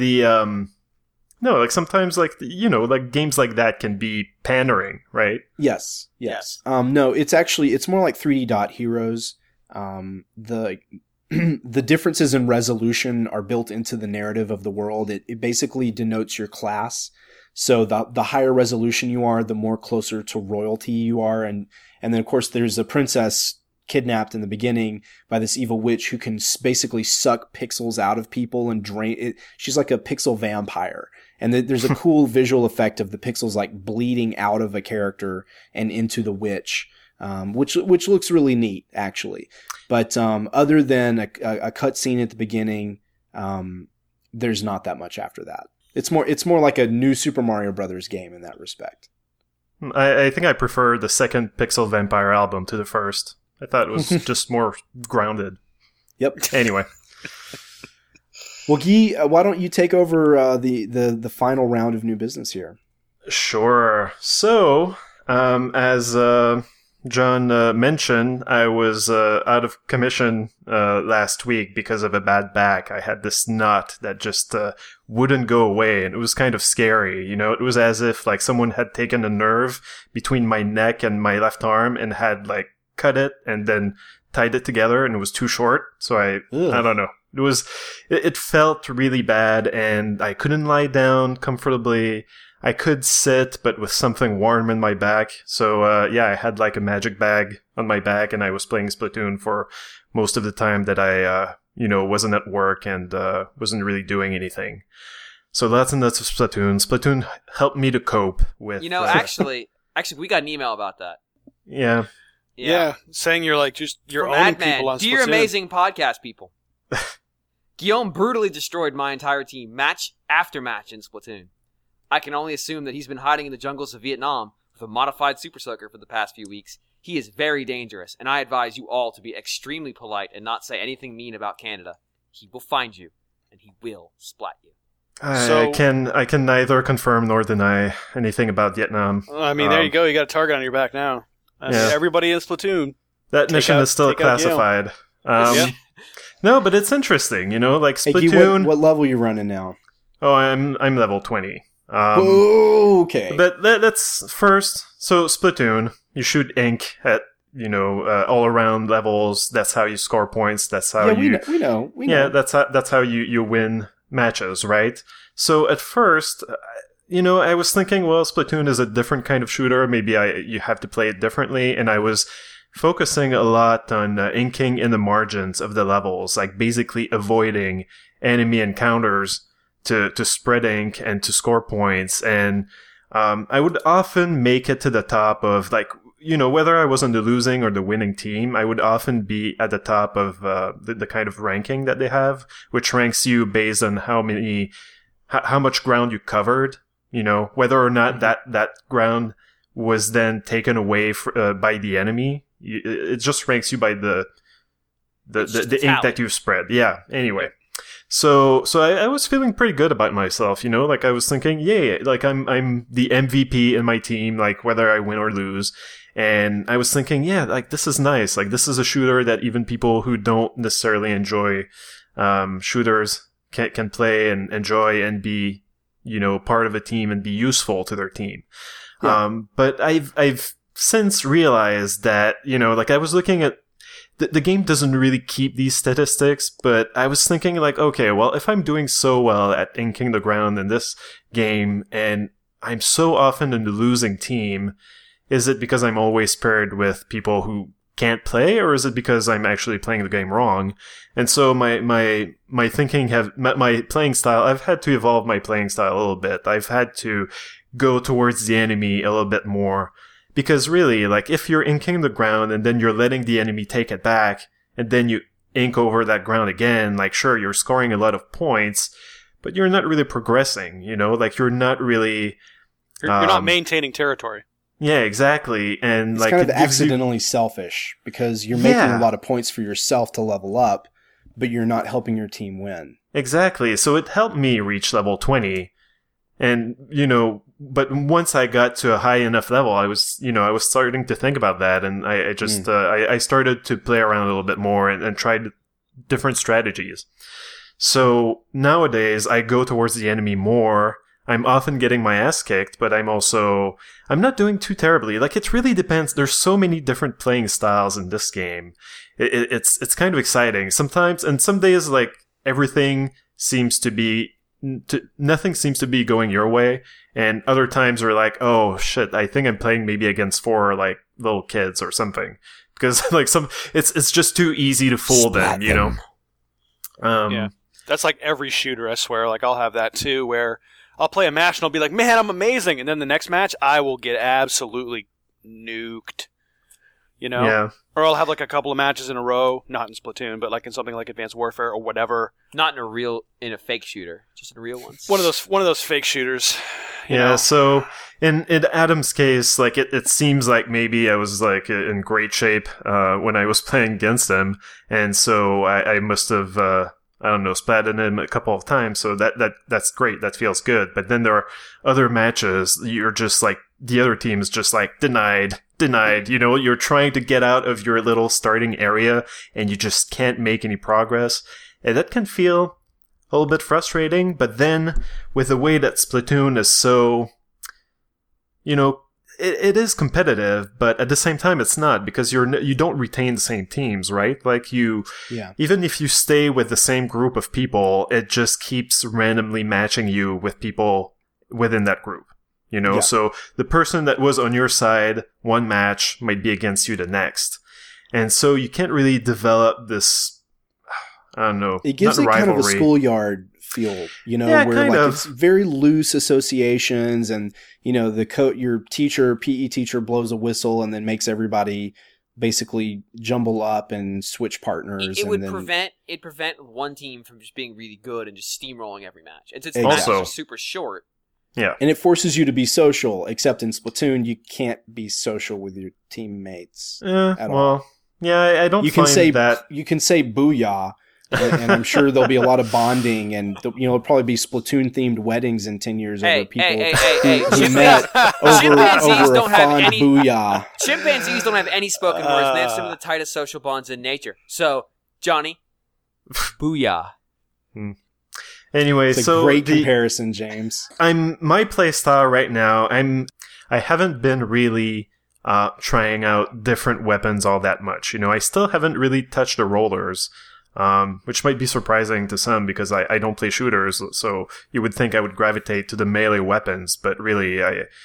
no, like sometimes like, like games like that can be pandering, right? Yes. No, it's more like 3D Dot Heroes. The differences in resolution are built into the narrative of the world. It basically denotes your class. So the higher resolution you are, the more closer to royalty you are. And then of course there's a princess kidnapped in the beginning by this evil witch who can basically suck pixels out of people and drain it. She's like a pixel vampire. And there's a cool visual effect of the pixels like bleeding out of a character and into the witch. Which looks really neat, actually. But other than a cutscene at the beginning, there's not that much after that. It's more like a new Super Mario Brothers game in that respect. I think I prefer the second Pixel Vampire album to the first. I thought it was just more grounded. Yep. Anyway. Well, Guy, why don't you take over the final round of new business here? Sure. So, as John mentioned, I was out of commission last week because of a bad back. I had this knot that just wouldn't go away, and it was kind of scary. It was as if like someone had taken a nerve between my neck and my left arm and had like cut it and then tied it together, and it was too short. So I don't know. It felt really bad, and I couldn't lie down comfortably. I could sit, but with something warm in my back. So, I had like a magic bag on my back, and I was playing Splatoon for most of the time that I, wasn't at work and wasn't really doing anything. So lots and lots of Splatoon. Splatoon helped me to cope with... Actually, we got an email about that. Yeah. Yeah, saying you're owning people on Splatoon. Dear amazing podcast people. Guillaume brutally destroyed my entire team, match after match in Splatoon. I can only assume that he's been hiding in the jungles of Vietnam with a modified Super Soaker for the past few weeks. He is very dangerous, and I advise you all to be extremely polite and not say anything mean about Canada. He will find you, and he will splat you. So- I can neither confirm nor deny anything about Vietnam. I mean, there you go. You got a target on your back now. I mean, Yeah. everybody in Splatoon. That mission out- is still take out Gale. classified. Yeah. No, but it's interesting, like Hey, Q, Splatoon. what level you running now? Oh, I'm level 20. Okay. But that's first. So Splatoon, you shoot ink at all around levels. That's how you score points. That's how yeah, you we know. yeah. That's how you win matches, right? So at first, I was thinking, well, Splatoon is a different kind of shooter. Maybe you have to play it differently, and I was focusing a lot on inking in the margins of the levels, like basically avoiding enemy encounters to spread ink and to score points. And I would often make it to the top of, like, whether I was on the losing or the winning team, I would often be at the top of the kind of ranking that they have, which ranks you based on how much ground you covered, whether or not that ground was then taken away by the enemy. It just ranks you by the ink that you've spread. Yeah. Anyway, so I was feeling pretty good about myself. Like I was thinking, yeah, like I'm the MVP in my team, like whether I win or lose. And I was thinking, yeah, like this is nice. Like this is a shooter that even people who don't necessarily enjoy shooters can play and enjoy and be, part of a team and be useful to their team. Yeah. But I've since realized that, like I was looking at the game doesn't really keep these statistics, but I was thinking like, okay, well, if I'm doing so well at inking the ground in this game and I'm so often in the losing team, is it because I'm always paired with people who can't play, or is it because I'm actually playing the game wrong? And so my thinking my playing style, I've had to evolve my playing style a little bit. I've had to go towards the enemy a little bit more. Because really, like, if you're inking the ground and then you're letting the enemy take it back, and then you ink over that ground again, like, sure, you're scoring a lot of points, but you're not really progressing, Like, you're not really... You're not maintaining territory. Yeah, exactly. And It's like, kind of it gives you- accidentally selfish because you're making a lot of points for yourself to level up, but you're not helping your team win. Exactly. So it helped me reach level 20. And, but once I got to a high enough level, I was starting to think about that. And I just, I started to play around a little bit more and tried different strategies. So nowadays I go towards the enemy more. I'm often getting my ass kicked, but I'm not doing too terribly. Like, it really depends. There's so many different playing styles in this game. It's kind of exciting. Sometimes, and some days, like, everything seems to be, nothing seems to be going your way. And other times we're like, oh shit, I think I'm playing maybe against 4, like, little kids or something. Because, like, it's just too easy to fool them, Yeah. That's like every shooter, I swear. Like, I'll have that too, where I'll play a match and I'll be like, man, I'm amazing. And then the next match, I will get absolutely nuked. Yeah. Or I'll have like a couple of matches in a row, not in Splatoon, but like in something like Advanced Warfare or whatever. Not in a fake shooter, just in real ones. One of those fake shooters. you Yeah, know? so in Adam's case, like it seems like maybe I was like in great shape when I was playing against him, and so I must have I don't know, splatted him a couple of times. So that's great. That feels good. But then there are other matches. You're just like the other team is just like denied. You're trying to get out of your little starting area, and you just can't make any progress, and that can feel a little bit frustrating. But then with the way that Splatoon is so, it is competitive, but at the same time it's not, because you don't retain the same teams, right? Like even if you stay with the same group of people, it just keeps randomly matching you with people within that group. Yeah. So the person that was on your side one match might be against you the next. And so you can't really develop this, I don't know, it gives it kind of a schoolyard feel, where like it's very loose associations, and your PE teacher blows a whistle and then makes everybody basically jumble up and switch partners. It would prevent one team from just being really good and just steamrolling every match. And since matches are super short. Yeah. And it forces you to be social, except in Splatoon, you can't be social with your teammates at all. Yeah, I don't You find can say that. You can say booyah, And I'm sure there'll be a lot of bonding, and there'll probably be Splatoon themed weddings in 10 years over people who met over a fond booyah. Chimpanzees don't have any spoken words. They have some of the tightest social bonds in nature. So, Johnny, booyah. Anyway, it's a great comparison, James. My play style right now. I haven't been really trying out different weapons all that much. I still haven't really touched the rollers. Which might be surprising to some because I don't play shooters, so you would think I would gravitate to the melee weapons, but really,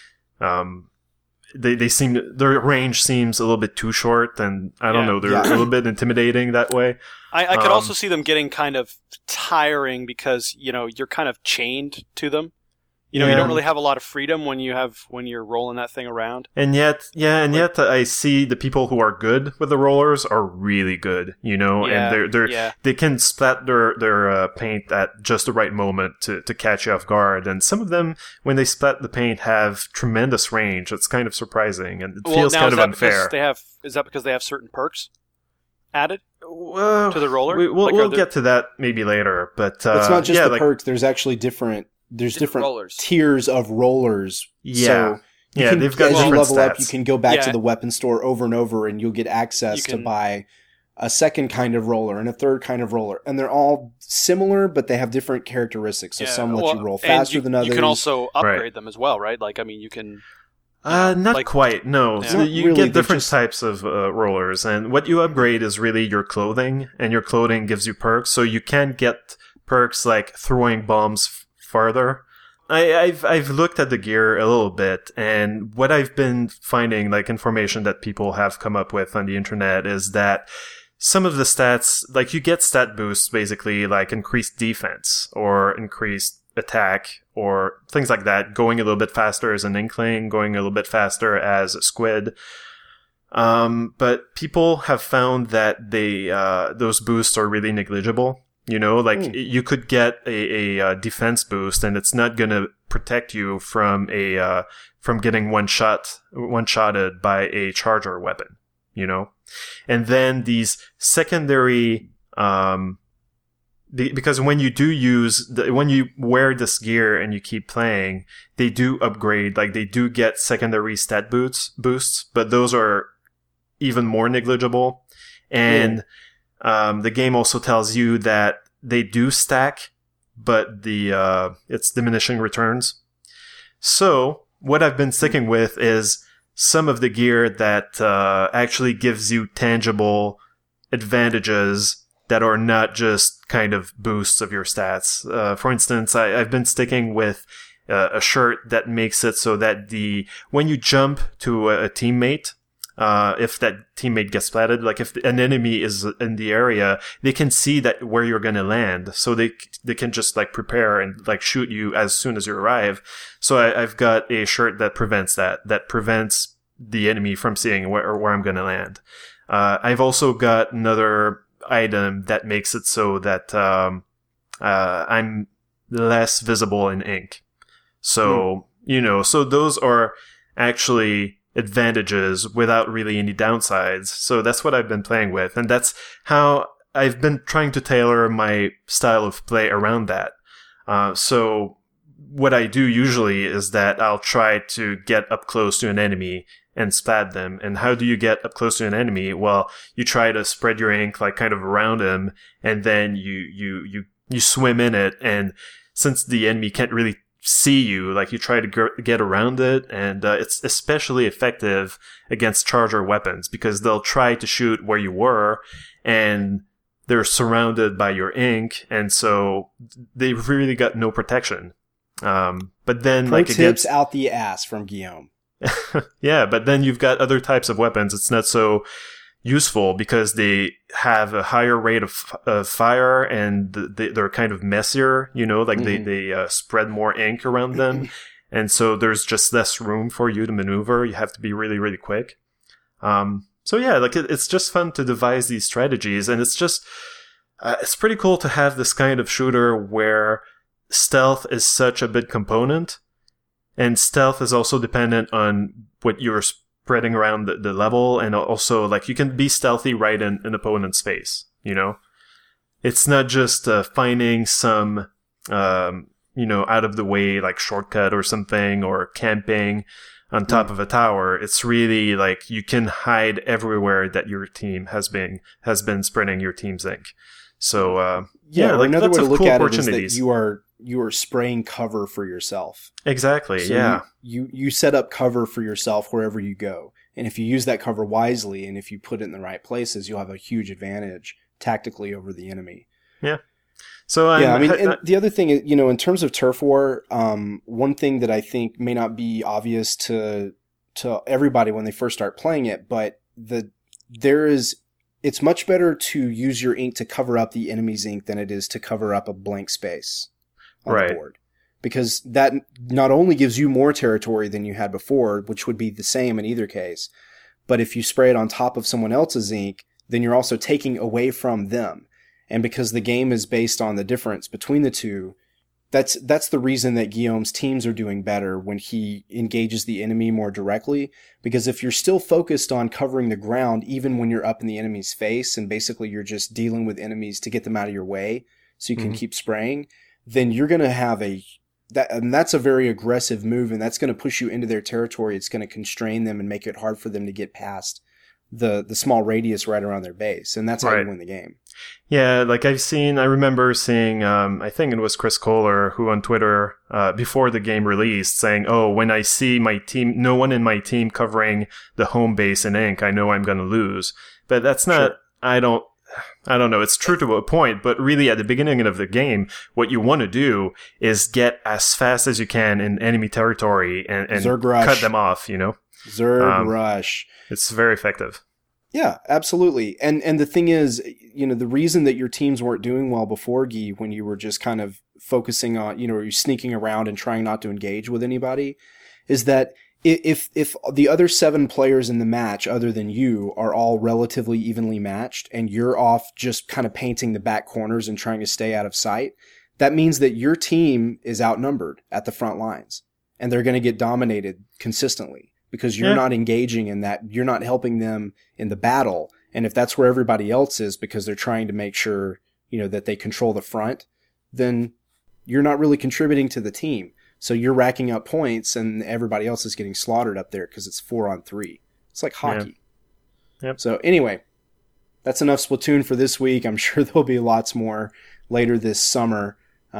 their range seems a little bit too short, and I don't know, they're a little bit intimidating that way. I could also see them getting kind of tiring because, you're kind of chained to them. You don't really have a lot of freedom when you're rolling that thing around. And yet I see the people who are good with the rollers are really good, and they can splat their paint at just the right moment to catch you off guard. And some of them, when they splat the paint, have tremendous range. It's kind of surprising, and it feels kind of unfair. Is that because they have certain perks added to the roller? We'll get to that maybe later, but it's not just the perks. There's actually different rollers. Tiers of rollers. Yeah. So they've got as you level stats. up, you can go back to the weapon store over and over, and you'll get access to buy a second kind of roller and a third kind of roller. And they're all similar, but they have different characteristics. So some let you roll faster than others. You can also upgrade them as well, right? you can... not quite, no. Yeah. So you get different types of rollers, and what you upgrade is really your clothing, and your clothing gives you perks, so you can get perks like throwing bombs farther. I've looked at the gear a little bit, and what I've been finding, like information that people have come up with on the internet, is that some of the stats, like you get stat boosts, basically like increased defense or increased attack or things like that, going a little bit faster as an inkling, going a little bit faster as a squid. But people have found that those boosts are really negligible. You could get a defense boost, and it's not gonna protect you from getting one-shotted by a charger weapon. And then these secondary, because when you wear this gear and you keep playing, they do upgrade, like they do get secondary stat boosts, but those are even more negligible. And the game also tells you that they do stack, but it's diminishing returns. So what I've been sticking with is some of the gear that actually gives you tangible advantages that are not just kind of boosts of your stats. For instance, I've been sticking with a shirt that makes it so that when you jump to a teammate, if that teammate gets splatted, like if an enemy is in the area, they can see that where you're going to land. So they can just like prepare and like shoot you as soon as you arrive. So I've got a shirt that prevents that prevents the enemy from seeing where I'm going to land. I've also got another item that makes it so that, I'm less visible in ink. So, so those are actually advantages without really any downsides. So that's what I've been playing with, and that's how I've been trying to tailor my style of play around that. So what I do usually is that I'll try to get up close to an enemy and splat them. And how do you get up close to an enemy? Well, you try to spread your ink like kind of around him, and then you swim in it, and since the enemy can't really see you, like you try to get around it, and it's especially effective against charger weapons because they'll try to shoot where you were, and they're surrounded by your ink, and so they've really got no protection. But then, Pro tips out the ass from Guillaume. Yeah, but then you've got other types of weapons. It's not so useful because they have a higher rate of fire, and they're kind of messier, they spread more ink around them. And so there's just less room for you to maneuver. You have to be really, really quick. So yeah, like it's just fun to devise these strategies, and it's just, it's pretty cool to have this kind of shooter where stealth is such a big component, and stealth is also dependent on what you're spreading around the level, and also like you can be stealthy right in an opponent's face, it's not just finding some, out of the way like shortcut or something, or camping on top of a tower. It's really like you can hide everywhere that your team has been spreading your team's ink. So like another way to look cool at it is that you are spraying cover for yourself. Exactly. So yeah. You set up cover for yourself wherever you go, and if you use that cover wisely, and if you put it in the right places, you'll have a huge advantage tactically over the enemy. Yeah. So and the other thing is, in terms of turf war, one thing that I think may not be obvious to everybody when they first start playing it, but it's much better to use your ink to cover up the enemy's ink than it is to cover up a blank space on the board, because that not only gives you more territory than you had before, which would be the same in either case, but if you spray it on top of someone else's ink, then you're also taking away from them. And because the game is based on the difference between the two, that's the reason that Guillaume's teams are doing better when he engages the enemy more directly. Because if you're still focused on covering the ground, even when you're up in the enemy's face, and basically you're just dealing with enemies to get them out of your way so you can keep spraying, then you're going to have and that's a very aggressive move, and that's going to push you into their territory. It's going to constrain them and make it hard for them to get past the small radius right around their base, and that's how you win the game. Yeah, like I remember seeing, I think it was Chris Kohler, who on Twitter, before the game released, saying, when I see my team, no one in my team covering the home base in ink, I know I'm going to lose. But that's not, I don't know, it's true to a point, but really at the beginning of the game, what you want to do is get as fast as you can in enemy territory and cut them off, Zerg Rush. It's very effective. Yeah, absolutely. And the thing is, the reason that your teams weren't doing well before, Guy, when you were just kind of focusing on, or you're sneaking around and trying not to engage with anybody, is that if the other 7 players in the match, other than you, are all relatively evenly matched, and you're off just kind of painting the back corners and trying to stay out of sight, that means that your team is outnumbered at the front lines, and they're going to get dominated consistently. Because you're not engaging in that, you're not helping them in the battle. And if that's where everybody else is, because they're trying to make sure, that they control the front, then you're not really contributing to the team. So you're racking up points, and everybody else is getting slaughtered up there because it's 4-on-3. It's like hockey. Yeah. Yep. So anyway, that's enough Splatoon for this week. I'm sure there'll be lots more later this summer.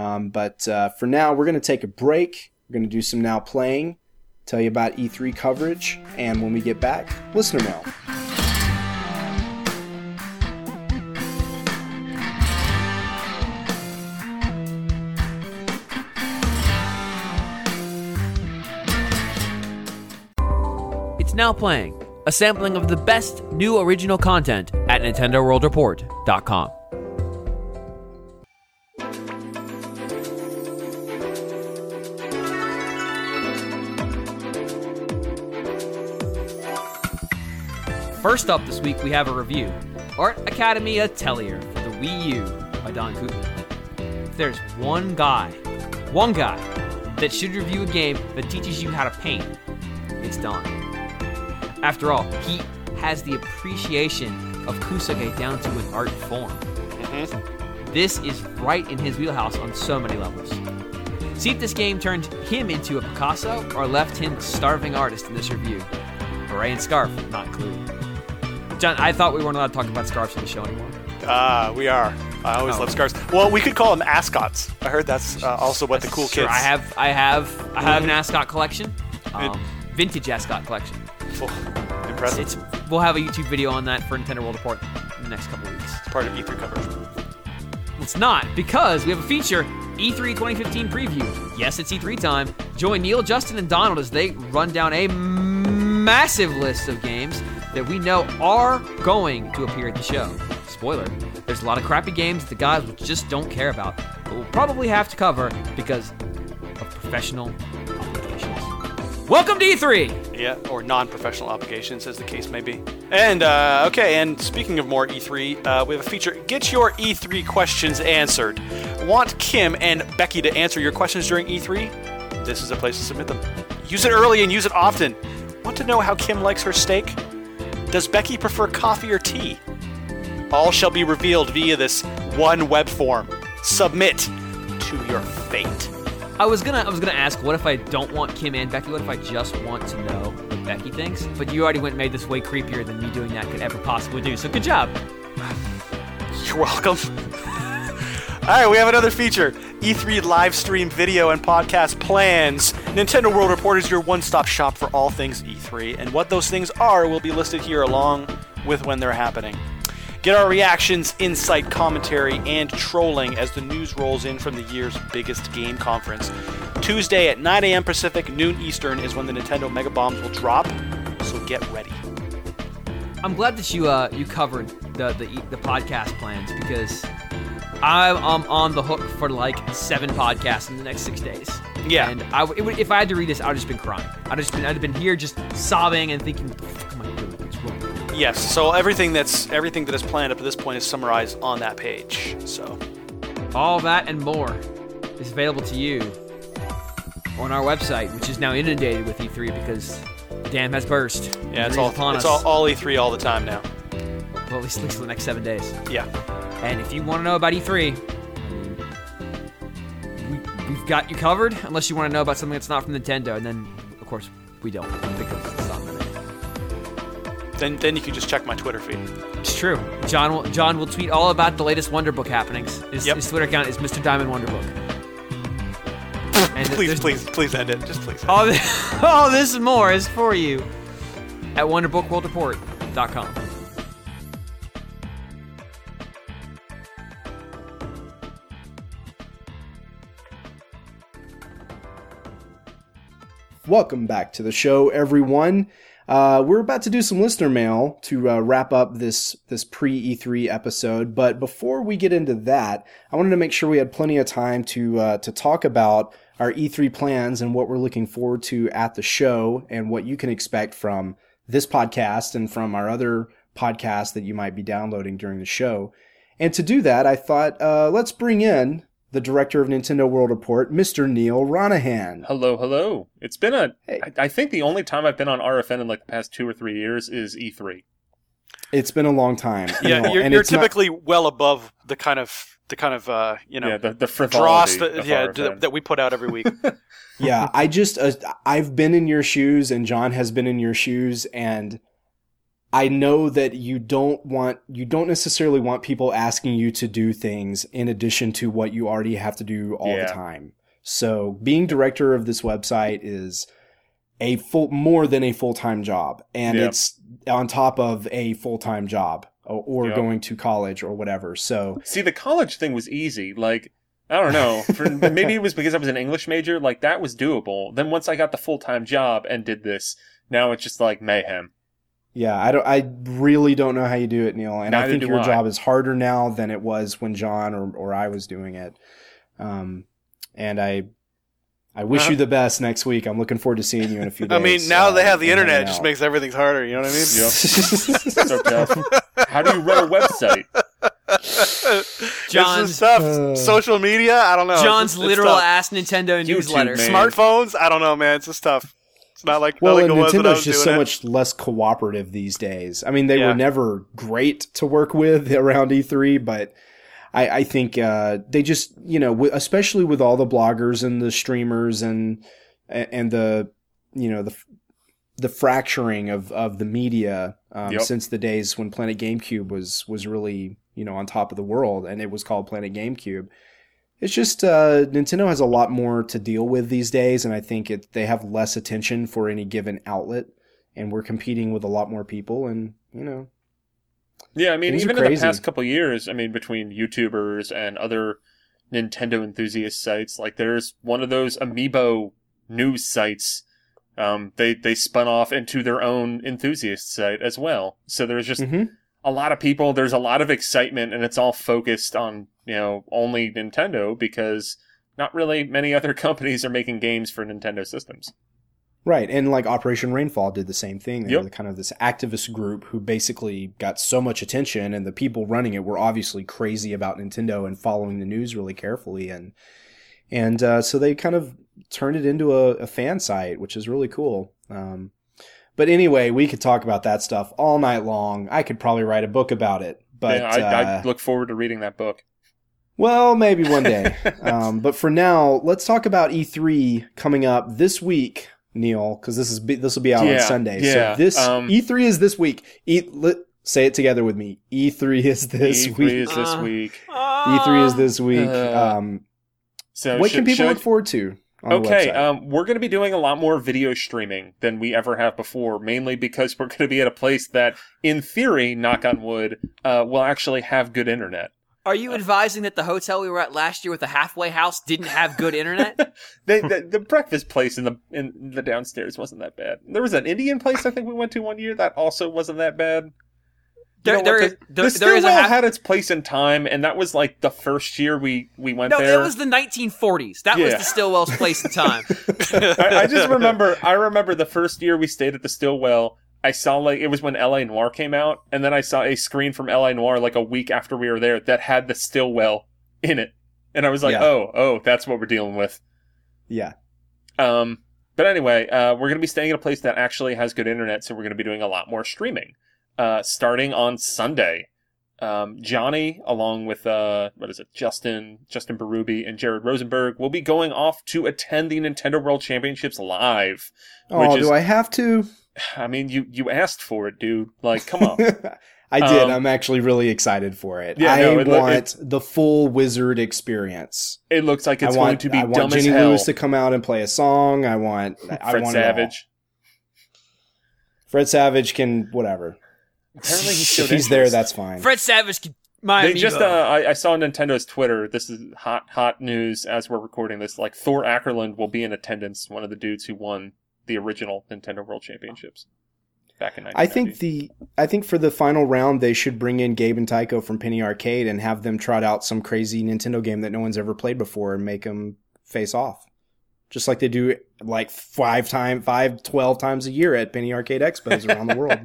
But for now, we're going to take a break. We're going to do some Now Playing, tell you about E3 coverage, and when we get back, listener mail. It's Now Playing, a sampling of the best new original content at NintendoWorldReport.com. First up this week, we have a review. Art Academy Atelier for the Wii U by Don Koopman. If there's one guy that should review a game that teaches you how to paint, it's Don. After all, he has the appreciation of Kusuke down to an art form. This is right in his wheelhouse on so many levels. See if this game turned him into a Picasso or left him a starving artist in this review. Beret and scarf, not included. John, I thought we weren't allowed to talk about scarves on the show anymore. We are. I always love scarves. Well, we could call them ascots. I heard that's also what the cool kids. I have an ascot collection, vintage ascot collection. Oh, impressive. We'll have a YouTube video on that for Nintendo World Report in the next couple of weeks. It's part of E3 coverage. It's not, because we have a feature, E3 2015 preview. Yes, it's E3 time. Join Neil, Justin, and Donald as they run down a massive list of games that we know are going to appear at the show. Spoiler, there's a lot of crappy games that the guys just don't care about, but we'll probably have to cover because of professional obligations. Welcome to E3! Yeah, or non-professional obligations, as the case may be. And, and speaking of more E3, we have a feature, Get Your E3 Questions Answered. Want Kim and Becky to answer your questions during E3? This is a place to submit them. Use it early and use it often. Want to know how Kim likes her steak? Does Becky prefer coffee or tea? All shall be revealed via this one web form. Submit to your fate. I was gonna ask, what if I don't want Kim and Becky? What if I just want to know what Becky thinks? But you already went and made this way creepier than me doing that could ever possibly do. So good job. You're welcome. All right, we have another feature. E3 live stream video and podcast plans. Nintendo World Report is your one-stop shop for all things E3, and what those things are will be listed here along with when they're happening. Get our reactions, insight, commentary, and trolling as the news rolls in from the year's biggest game conference. Tuesday at 9 a.m. Pacific, noon Eastern is when the Nintendo Mega Bombs will drop, so get ready. I'm glad that you covered the podcast plans, because I'm on the hook for like 7 podcasts in the next 6 days. Yeah. And if I had to read this, I would have just been crying. I'd have been here just sobbing and thinking, what the fuck am I doing? What's wrong? Yes, so everything that is planned up to this point is summarized on that page. So all that and more is available to you on our website, which is now inundated with E3 because the dam has burst. yeah, it's E3 is upon us. all E3 all the time now. Well, at least for the next 7 days. Yeah. And if you want to know about E3, we've got you covered, unless you want to know about something that's not from Nintendo, and then, of course, we don't, because it's not Nintendo. Then you can just check my Twitter feed. It's true. John will tweet all about the latest Wonderbook happenings. His Twitter account is Mr. Diamond Wonderbook. And please end it. Just please. All this and more is for you at WonderbookWorldReport.com. Welcome back to the show, everyone. We're about to do some listener mail to wrap up this pre-E3 episode, but before we get into that, I wanted to make sure we had plenty of time to talk about our E3 plans and what we're looking forward to at the show and what you can expect from this podcast and from our other podcasts that you might be downloading during the show. And to do that, I thought, let's bring in the director of Nintendo World Report, Mr. Neil Ronahan. Hello. It's been I think the only time I've been on RFN in like the past 2 or 3 years is E3. It's been a long time. Yeah, you're typically well above the kind of the frivolity dross that we put out every week. Yeah, I've been in your shoes, and John has been in your shoes, and I know that you don't necessarily want people asking you to do things in addition to what you already have to do all the time. So being director of this website is more than a full-time job, and it's on top of a full-time job or going to college or whatever. So see, the college thing was easy. Like, I don't know, maybe it was because I was an English major. Like, that was doable. Then once I got the full-time job and did this, now it's just like mayhem. Yeah, I really don't know how you do it, Neil. And I think your job is harder now than it was when John or I was doing it. And I wish you the best next week. I'm looking forward to seing you in a few days. I mean, now they have the internet, it just makes everything harder. You know what I mean? Yep. So tough. How do you run a website? John's stuff. Social media, I don't know. John's literal ass Nintendo newsletter. man. Smartphones, I don't know, man. It's just tough. It's not like and it was when I was Nintendo's just doing so it. much less cooperative these days. I mean, they were never great to work with around E3, but I think they just, especially with all the bloggers and the streamers and the the fracturing of the media since the days when Planet GameCube was really on top of the world, and it was called Planet GameCube. It's just Nintendo has a lot more to deal with these days, and I think they have less attention for any given outlet, and we're competing with a lot more people, and Yeah, I mean, things even are in the crazy. past couple of years, I mean, between YouTubers and other Nintendo enthusiast sites, like there's one of those Amiibo news sites. They spun off into their own enthusiast site as well. So there's just a lot of people. There's a lot of excitement, and it's all focused on only Nintendo because not really many other companies are making games for Nintendo systems. Right, and like Operation Rainfall did the same thing. They were kind of this activist group who basically got so much attention, and the people running it were obviously crazy about Nintendo and following the news really carefully, and so they kind of turned it into a fan site, which is really cool. But anyway, we could talk about that stuff all night long. I could probably write a book about it. But I look forward to reading that book. Well, maybe one day. But for now, let's talk about E3 coming up this week, Neil, because this will be out on Sunday. Yeah. So this E3 is this week. Say it together with me. E3 is this E3 week. is this week. E3 is this week. So what can people look forward to on the website? We're going to be doing a lot more video streaming than we ever have before, mainly because we're going to be at a place that, in theory, knock on wood, will actually have good internet. Are you advising that the hotel we were at last year with the halfway house didn't have good internet? The breakfast place in the downstairs wasn't that bad. There was an Indian place I think we went to one year that also wasn't that bad. The Stillwell had its place in time, and that was like the first year we went there. No, it was the 1940s. That was the Stillwell's place in time. I just remember. I remember the first year we stayed at the Stillwell. I saw it was when L.A. Noire came out, and then I saw a screen from L.A. Noire like a week after we were there that had the Stillwell in it, and I was like, oh, that's what we're dealing with. Yeah. But anyway, we're going to be staying at a place that actually has good internet, so we're going to be doing a lot more streaming. Starting on Sunday, Johnny, along with Justin Berube and Jared Rosenberg, will be going off to attend the Nintendo World Championships live. Oh, do I have to? I mean, you asked for it, dude. Like, come on. I did. I'm actually really excited for it. Yeah, I want the full Wizard experience. It looks like it's going to be dumb as hell. I want Jenny Lewis to come out and play a song. I want Fred Savage. Fred Savage can whatever. Apparently if he's there, that's fine. Fred Savage can I saw Nintendo's Twitter. This is hot news as we're recording this. Like, Thor Ackerland will be in attendance, one of the dudes who won the original Nintendo World Championships back in 1990. I think for the final round they should bring in Gabe and Tycho from Penny Arcade and have them trot out some crazy Nintendo game that no one's ever played before and make them face off. Just like they do like 12 times a year at Penny Arcade Expos around the world.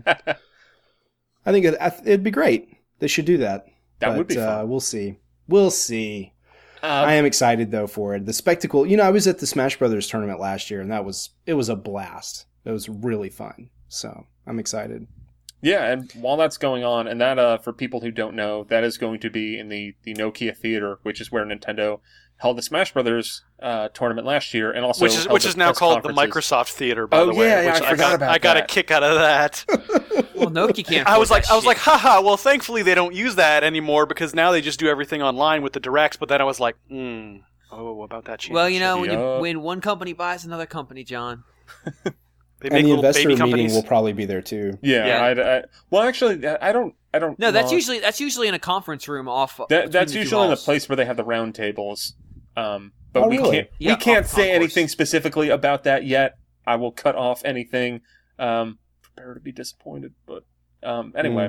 I think it'd be great. They should do that. That would be fun. We'll see. I am excited though for it. The spectacle. I was at the Smash Brothers tournament last year, and it was a blast. It was really fun. So I'm excited. Yeah, and while that's going on, and that for people who don't know, that is going to be in the Nokia Theater, which is where Nintendo held the Smash Brothers tournament last year, and also which is now called the Microsoft Theater. By the way, I forgot about that. I got a kick out of that. Well, Nokia can't. I was like, haha. Well, thankfully they don't use that anymore because now they just do everything online with the directs. But then I was like, about that? Well, when one company buys another company, John. And the investor meeting will probably be there too. Yeah. Well, actually, I don't. No, that's usually in a conference room off. That's usually in the place where they have the round tables. But we really? can't say anything specifically about that yet. I will cut off anything. Prepare to be disappointed, but anyway.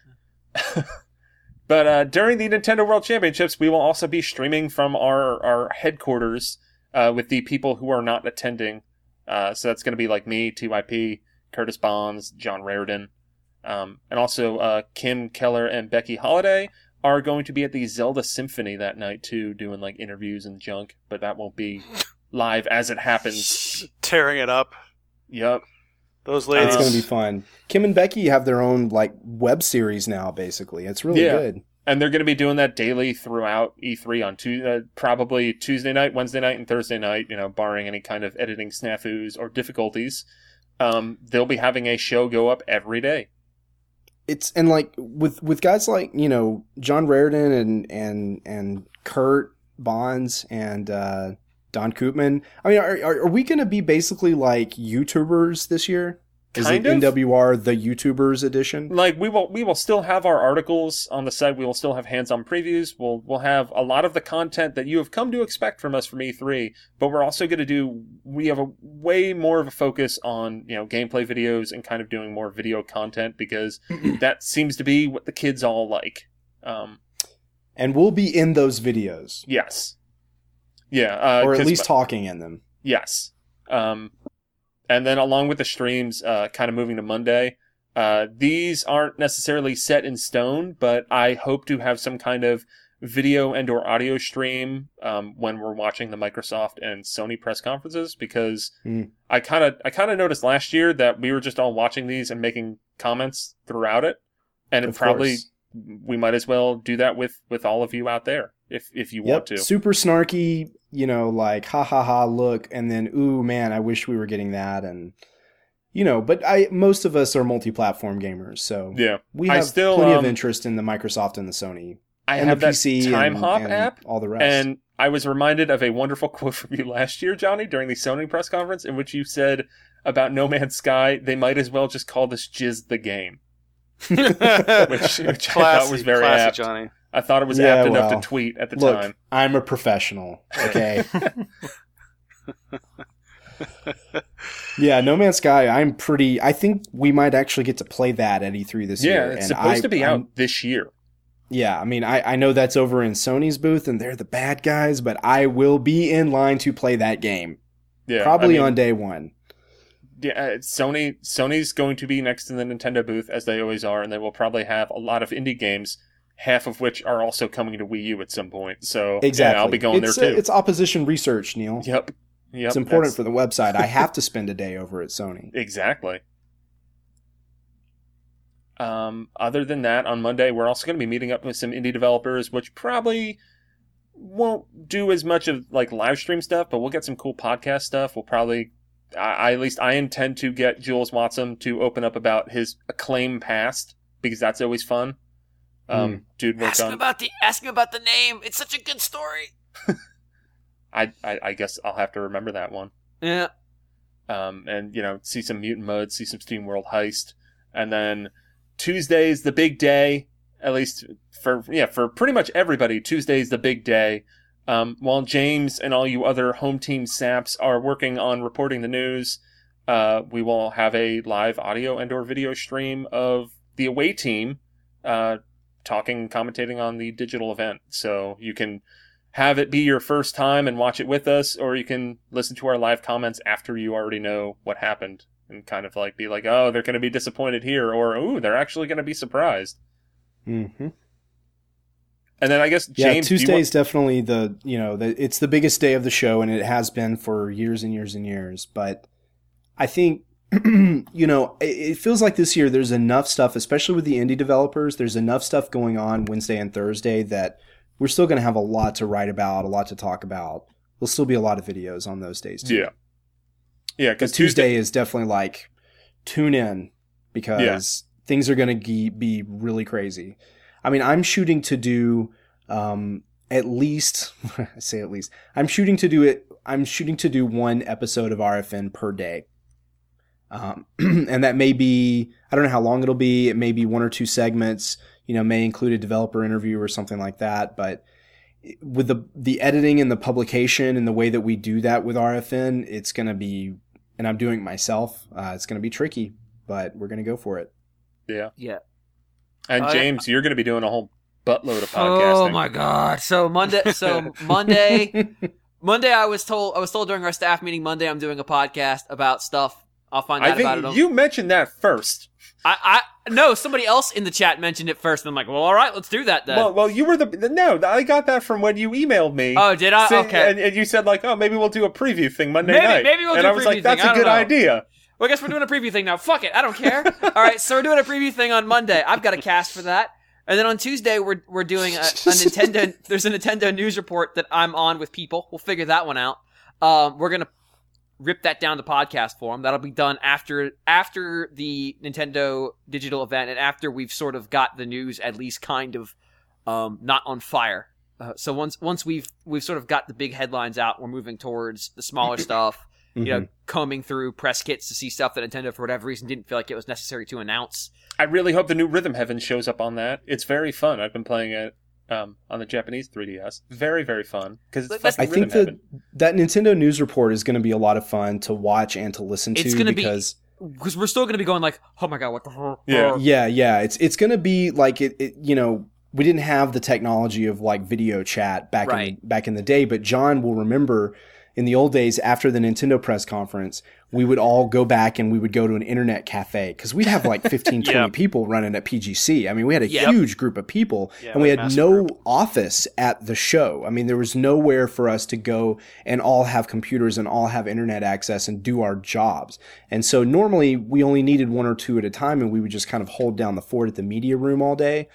But during the Nintendo World Championships, we will also be streaming from our headquarters with the people who are not attending. So that's going to be like me, TYP, Curtis Bonds, John Raridan, and also Kim Keller and Becky Holiday are going to be at the Zelda Symphony that night too, doing like interviews and junk, but that won't be live as it happens. Tearing it up. Yep. Those ladies. It's going to be fun. Kim and Becky have their own like web series now, basically. It's really good. And they're going to be doing that daily throughout E3 on probably Tuesday night, Wednesday night, and Thursday night, barring any kind of editing snafus or difficulties. They'll be having a show go up every day. And like with guys like, John Raridan and Kurt Bonds and Don Koopman. I mean, are we going to be basically like YouTubers this year? Is it NWR the YouTubers edition? Like we will still have our articles on the site. We will still have hands-on previews. We'll have a lot of the content that you have come to expect from us from E3. But we're also going to we have a way more of a focus on gameplay videos and kind of doing more video content because that seems to be what the kids all like. And we'll be in those videos. Yes. Yeah. Or at least talking in them. Yes. And then along with the streams, kind of moving to Monday, these aren't necessarily set in stone, but I hope to have some kind of video and or audio stream when we're watching the Microsoft and Sony press conferences, because I kind of noticed last year that we were just all watching these and making comments throughout it, and it we might as well do that with all of you out there if you want to. Super snarky, you know, like ha ha ha look, and then ooh man, I wish we were getting that, and you know, but most of us are multi-platform gamers, so yeah, we have still, plenty of interest in the Microsoft and the Sony. I and have the PC that Time Hop and app, all the rest. and I was reminded of a wonderful quote from you last year, Johnny, during the Sony press conference, in which you said about No Man's Sky, they might as well just call this Jizz the Game. which I thought was very apt. Johnny. I thought it was apt enough to tweet at the time. I'm a professional, okay? Yeah, No Man's Sky, I think we might actually get to play that at E3 this year. Yeah, it's supposed to be out this year. Yeah, I mean, I know that's over in Sony's booth, and they're the bad guys, but I will be in line to play that game. Yeah, probably on day one. Yeah, Sony's going to be next to the Nintendo booth, as they always are, and they will probably have a lot of indie games, half of which are also coming to Wii U at some point. So exactly, yeah, I'll be going there too. It's opposition research, Neil. Yep. It's important for the website. I have to spend a day over at Sony. Exactly. Other than that, on Monday, we're also going to be meeting up with some indie developers, which probably won't do as much of like live stream stuff, but we'll get some cool podcast stuff. We'll probably, at least I intend to get Jules Watson to open up about his Acclaim past, because that's always fun. Dude worked on. Ask him about the name. It's such a good story. I guess I'll have to remember that one. Yeah. And you know, see some Mutant Mud, see some SteamWorld Heist, and then Tuesday's the big day. At least for pretty much everybody, Tuesday's the big day. While James and all you other home team saps are working on reporting the news, we will have a live audio and/or video stream of the away team commentating on the digital event. So you can have it be your first time and watch it with us, or you can listen to our live comments after you already know what happened and kind of like be like, oh, they're going to be disappointed here, or oh, they're actually going to be surprised. Mm-hmm. And then I guess James, Tuesday is definitely it's the biggest day of the show, and it has been for years and years and years. But I think it feels like this year there's enough stuff, especially with the indie developers. There's enough stuff going on Wednesday and Thursday that we're still going to have a lot to write about, a lot to talk about. There'll still be a lot of videos on those days too. Yeah, because Tuesday is definitely like tune in, because things are going to be really crazy. I mean, I'm shooting to do at least I'm shooting to do one episode of RFN per day. And that may be, I don't know how long it'll be. It may be one or two segments, may include a developer interview or something like that. But with the editing and the publication and the way that we do that with RFN, it's going to be, and I'm doing it myself, it's going to be tricky, but we're going to go for it. Yeah. Yeah. And James, you're going to be doing a whole buttload of podcasting. Oh my God. So Monday, I was told during our staff meeting Monday, I'm doing a podcast about stuff. I'll find out about it. I think you mentioned that first. No, somebody else in the chat mentioned it first, and I'm like, well, all right, let's do that then. Well, you were no, I got that from when you emailed me. Oh, did I? Okay. And you said like, oh, maybe we'll do a preview thing Monday night. Maybe we'll do a preview thing. And I was like, that's a good idea. Well, I guess we're doing a preview thing now. Fuck it, I don't care. All right, so we're doing a preview thing on Monday. I've got a cast for that. And then on Tuesday, we're doing a Nintendo. There's a Nintendo news report that I'm on with people. We'll figure that one out. We're gonna rip that down to podcast form. That'll be done after the Nintendo digital event, and after we've sort of got the news at least kind of not on fire. So once we've sort of got the big headlines out, we're moving towards the smaller stuff. Combing through press kits to see stuff that Nintendo, for whatever reason, didn't feel like it was necessary to announce. I really hope the new Rhythm Heaven shows up on that. It's very fun. I've been playing it on the Japanese 3DS. Very, very fun. Because I think that Nintendo news report is going to be a lot of fun to watch and to listen to. It's going to because we're still going to be going like, oh my God, what the hell? Yeah. It's going to be like it. We didn't have the technology of like video chat back in the day, but John will remember. In the old days, after the Nintendo press conference, we would all go back and we would go to an internet cafe because we'd have like 15, 20 people running at PGC. I mean, we had a huge group of people and we had no office at the show. I mean, there was nowhere for us to go and all have computers and all have internet access and do our jobs. And so normally we only needed one or two at a time and we would just kind of hold down the fort at the media room all day.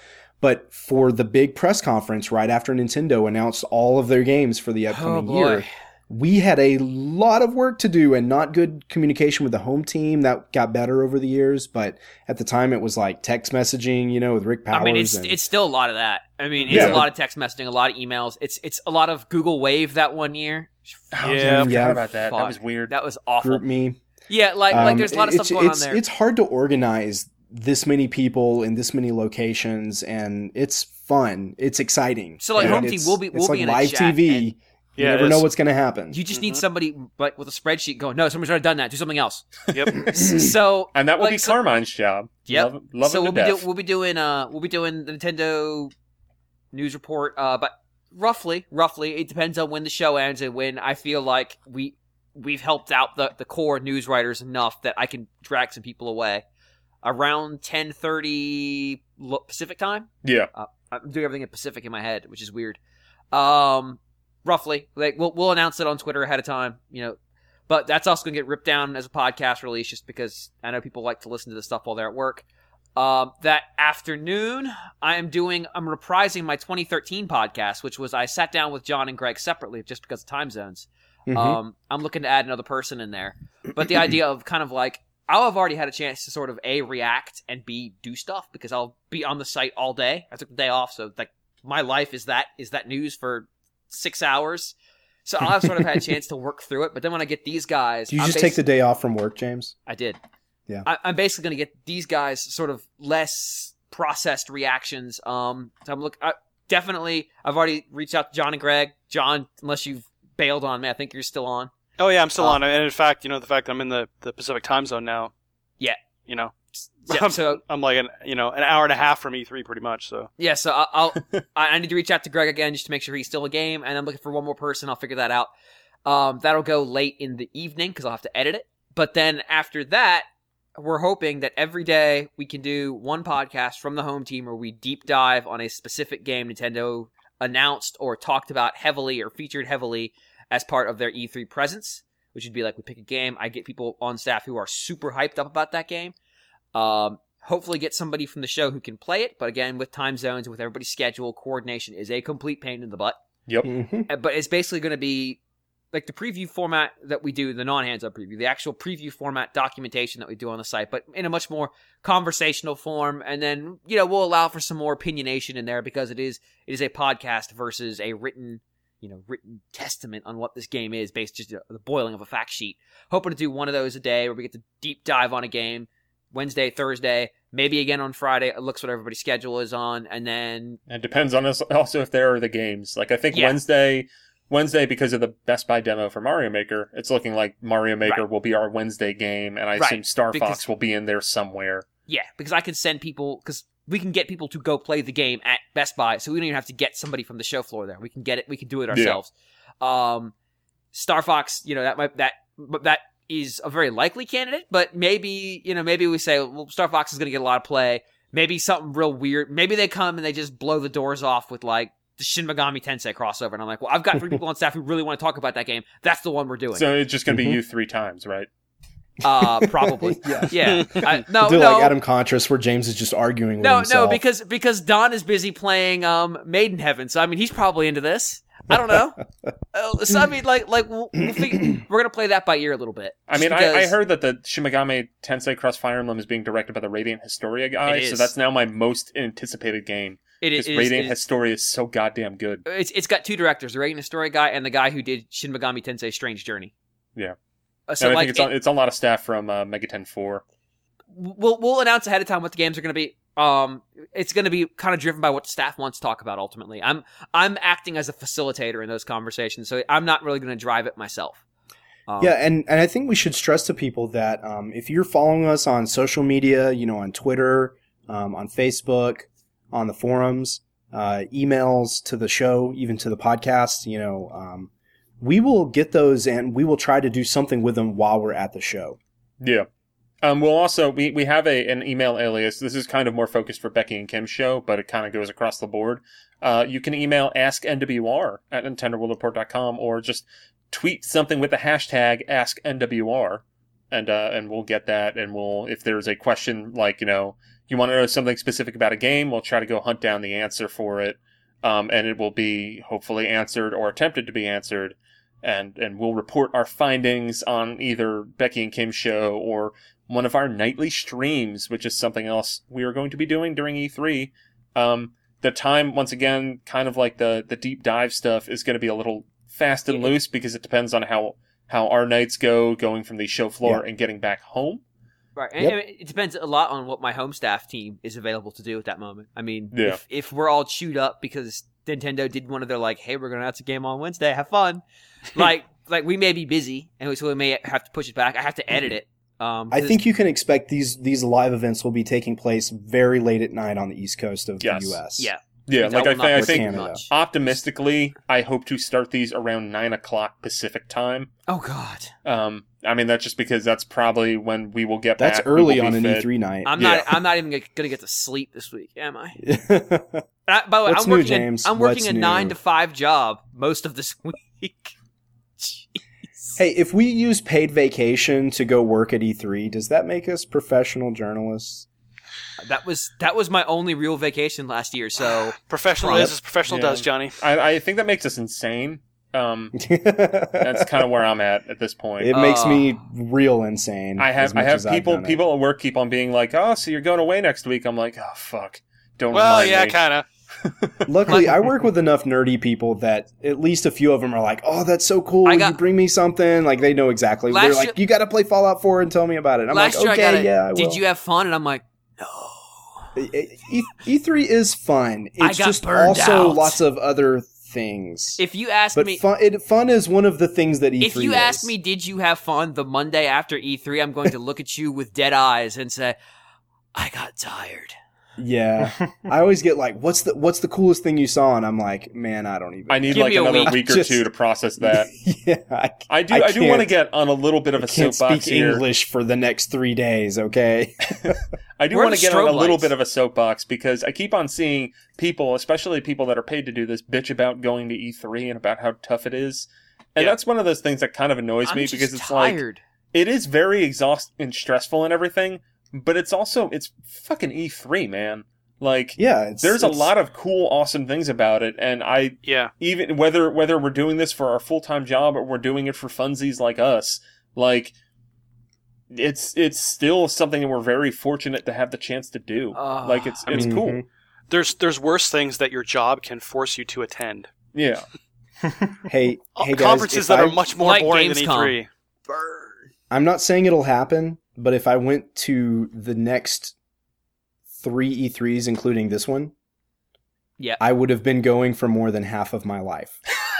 But for the big press conference right after Nintendo announced all of their games for the upcoming year, we had a lot of work to do and not good communication with the home team. That got better over the years, but at the time it was like text messaging, with Rick Powers. I mean, it's still a lot of that. I mean, it's a lot of text messaging, a lot of emails. It's a lot of Google Wave that one year. I forgot about that. That was weird. That was awful. GroupMe. Yeah, like there's a lot of stuff going on there. It's hard to organize this many people in this many locations, and it's fun. It's exciting. So like home team, we'll be like in live a chat. TV. You never know what's going to happen. You just need somebody like with a spreadsheet going, no, somebody's already done that. Do something else. Yep. So and that will be Carmine's job. Yep. Love so we'll be doing the Nintendo news report. But roughly, it depends on when the show ends and when I feel like we've helped out the core news writers enough that I can drag some people away. Around 10:30 Pacific time. Yeah. I'm doing everything in Pacific in my head, which is weird. Roughly, like we'll announce it on Twitter ahead of time, but that's also gonna get ripped down as a podcast release, just because I know people like to listen to this stuff while they're at work. That afternoon, I'm reprising my 2013 podcast, which was I sat down with John and Greg separately just because of time zones. Mm-hmm. I'm looking to add another person in there, but the idea of kind of like I'll have already had a chance to sort of A, react, and B, do stuff because I'll be on the site all day. I took the day off, so like my life is that news for 6 hours. So I'll have sort of had a chance to work through it. But then when I get these guys... Do you just take the day off from work, James? I did. Yeah. I'm basically going to get these guys sort of less processed reactions. So definitely, I've already reached out to John and Greg. John, unless you've bailed on me, I think you're still on. Oh, yeah, I'm still on. And in fact, the fact that I'm in the Pacific time zone now. Yeah. Yeah, so I'm like an hour and a half from E3 pretty much. So yeah, so I need to reach out to Greg again just to make sure he's still a game, and I'm looking for one more person. I'll figure that out. That'll go late in the evening because I'll have to edit it. But then after that, we're hoping that every day we can do one podcast from the home team where we deep dive on a specific game Nintendo announced or talked about heavily or featured heavily as part of their E3 presence, which would be like we pick a game, I get people on staff who are super hyped up about that game. Hopefully get somebody from the show who can play it, but again, with time zones and with everybody's schedule, coordination is a complete pain in the butt. Yep. Mm-hmm. But it's basically going to be like the preview format that we do, the non-hands-up preview, the actual preview format documentation that we do on the site, but in a much more conversational form. And then, we'll allow for some more opinionation in there because it is a podcast versus a written testament on what this game is based just the boiling of a fact sheet. Hoping to do one of those a day where we get to deep dive on a game. Wednesday, Thursday, maybe again on Friday. It looks what everybody's schedule is on, and then it depends on us also if there are the games. Like I think Wednesday because of the Best Buy demo for Mario Maker, it's looking like Mario Maker will be our Wednesday game, and I assume Star Fox will be in there somewhere. Yeah, because I can send people because we can get people to go play the game at Best Buy, so we don't even have to get somebody from the show floor there. We can get it. We can do it ourselves. Yeah. Star Fox, that is a very likely candidate, but maybe we say, well, Star Fox is going to get a lot of play. Maybe something real weird. Maybe they come and they just blow the doors off with like the Shin Megami Tensei crossover. And I'm like, well, I've got 3 people on staff who really want to talk about that game. That's the one we're doing. So it's just going to be you 3 times, right? Probably. Yeah. No. Like Adam Contras where James is just arguing with himself. No, because Don is busy playing Maiden Heaven. So I mean, he's probably into this. I don't know. So I mean, like we're gonna play that by ear a little bit. I mean, I heard that the Shin Megami Tensei Cross Fire Emblem is being directed by the Radiant Historia guy, so that's now my most anticipated game. Radiant Historia is so goddamn good. It's got 2 directors: the Radiant Historia guy and the guy who did Shin Megami Tensei Strange Journey. Yeah. So I think it's on a lot of staff from Megaten 4. We'll announce ahead of time what the games are going to be. It's going to be kind of driven by what the staff wants to talk about. Ultimately, I'm acting as a facilitator in those conversations, so I'm not really going to drive it myself. And I think we should stress to people that if you're following us on social media, on Twitter, on Facebook, on the forums, emails to the show, even to the podcast, we will get those and we will try to do something with them while we're at the show. Yeah. We'll also, we have an email alias. This is kind of more focused for Becky and Kim's show, but it kind of goes across the board. You can email asknwr@nintendoworldreport.com or just tweet something with the hashtag asknwr and we'll get that. And if there's a question like, you want to know something specific about a game, we'll try to go hunt down the answer for it. And it will be hopefully answered or attempted to be answered. And we'll report our findings on either Becky and Kim's show or one of our nightly streams, which is something else we are going to be doing during E3. The time, once again, kind of like the deep dive stuff, is going to be a little fast and loose because it depends on how our nights go, going from the show floor and getting back home. Right, and it depends a lot on what my home staff team is available to do at that moment. I mean, if we're all chewed up because Nintendo did one of their hey, we're going to announce a game on Wednesday, have fun. like we may be busy, and so we may have to push it back. I have to edit it. I think you can expect these live events will be taking place very late at night on the East Coast of the U.S. Yeah. Yeah, I think Canada. Optimistically, I hope to start these around 9 o'clock Pacific time. Oh, God. I mean, that's just because that's probably when we will get back. That's early on an E3 night. I'm not even going to get to sleep this week, am I? By the way, What's new, James? I'm working What's a new? 9 to 5 job most of this week. Jeez. Hey, if we use paid vacation to go work at E3, does that make us professional journalists? That was my only real vacation last year, so... Professional is as professional does, Johnny. I think that makes us insane. That's kind of where I'm at this point. It makes me real insane. I have people at work keep on being like, "Oh, so you're going away next week?" I'm like, "Oh, fuck, don't." Well, remind me. kind of. Luckily, I work with enough nerdy people that at least a few of them are like, "Oh, that's so cool! You bring me something." Like they know exactly. They're like, "You got to play Fallout 4 and tell me about it." I'm like, "Okay, I will." Did you have fun? And I'm like, no. E3 is fun. It's just burned also out. lots of other things. If you ask me, fun is one of the things that E3 if you ask me, did you have fun the Monday after E3? I'm going to look at you with dead eyes and say, I got tired. Yeah, I always get like, what's the coolest thing you saw? And I'm like, man, I don't even. I need Give like me a another week. week or two to process that. Yeah, I do want to get on a little bit of a can't soapbox speak here. English for the next 3 days. Okay. I do Where are want to the get on a strobe little lights? bit of a soapbox because I keep on seeing people, especially people that are paid to do this, bitch about going to E3 and about how tough it is. And that's one of those things that kind of annoys I'm me just because it's tired. it is very exhausting and stressful and everything, but it's fucking E3, man. Like, there's a lot of cool, awesome things about it, and even whether we're doing this for our full-time job or we're doing it for funsies like us, like, it's still something that we're very fortunate to have the chance to do. Like, it's cool. There's worse things that your job can force you to attend. Yeah. Hey guys, conferences that are much more like boring than Gamescom. E3. I'm not saying it'll happen, but if I went to the next 3 E3s, including this one, I would have been going for more than half of my life.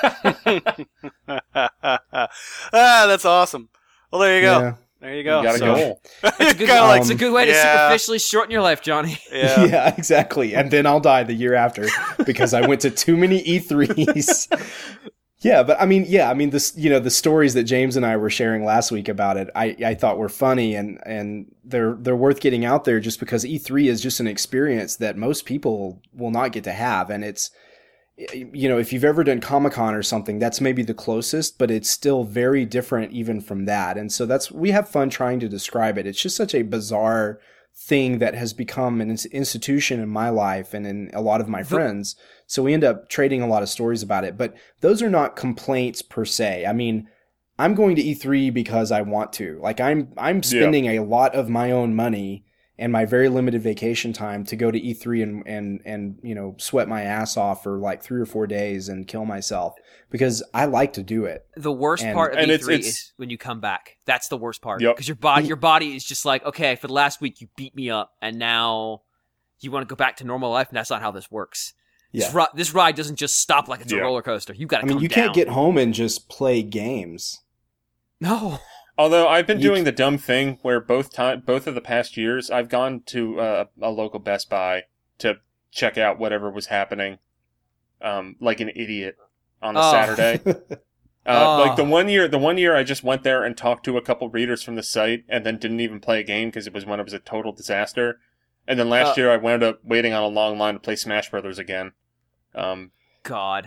That's awesome. Well, there you go. Yeah. There you go. You got a goal. It's a good way to superficially shorten your life, Johnny. Yeah. Yeah, exactly. And then I'll die the year after because I went to too many E3s. This, the stories that James and I were sharing last week about it, I thought were funny and they're worth getting out there just because E3 is just an experience that most people will not get to have. And it's, if you've ever done Comic-Con or something, that's maybe the closest, but it's still very different even from that. And so we have fun trying to describe it. It's just such a bizarre thing that has become an institution in my life and in a lot of my friends. So we end up trading a lot of stories about it, but those are not complaints per se. I mean, I'm going to E3 because I want to. Like I'm spending a lot of my own money and my very limited vacation time to go to E3 and sweat my ass off for like 3 or 4 days and kill myself because I like to do it. The worst part of E3 is when you come back. That's the worst part because your body is just like, okay, for the last week you beat me up and now you want to go back to normal life, and that's not how this works. Yeah. This ride doesn't just stop like it's a roller coaster. You got to come down. You can't get home and just play games. No. Although I've been doing the dumb thing where both of the past years I've gone to a local Best Buy to check out whatever was happening, like an idiot on the Saturday. Like the one year I just went there and talked to a couple readers from the site and then didn't even play a game because it was when it was a total disaster. And then last year I wound up waiting on a long line to play Smash Brothers again. God,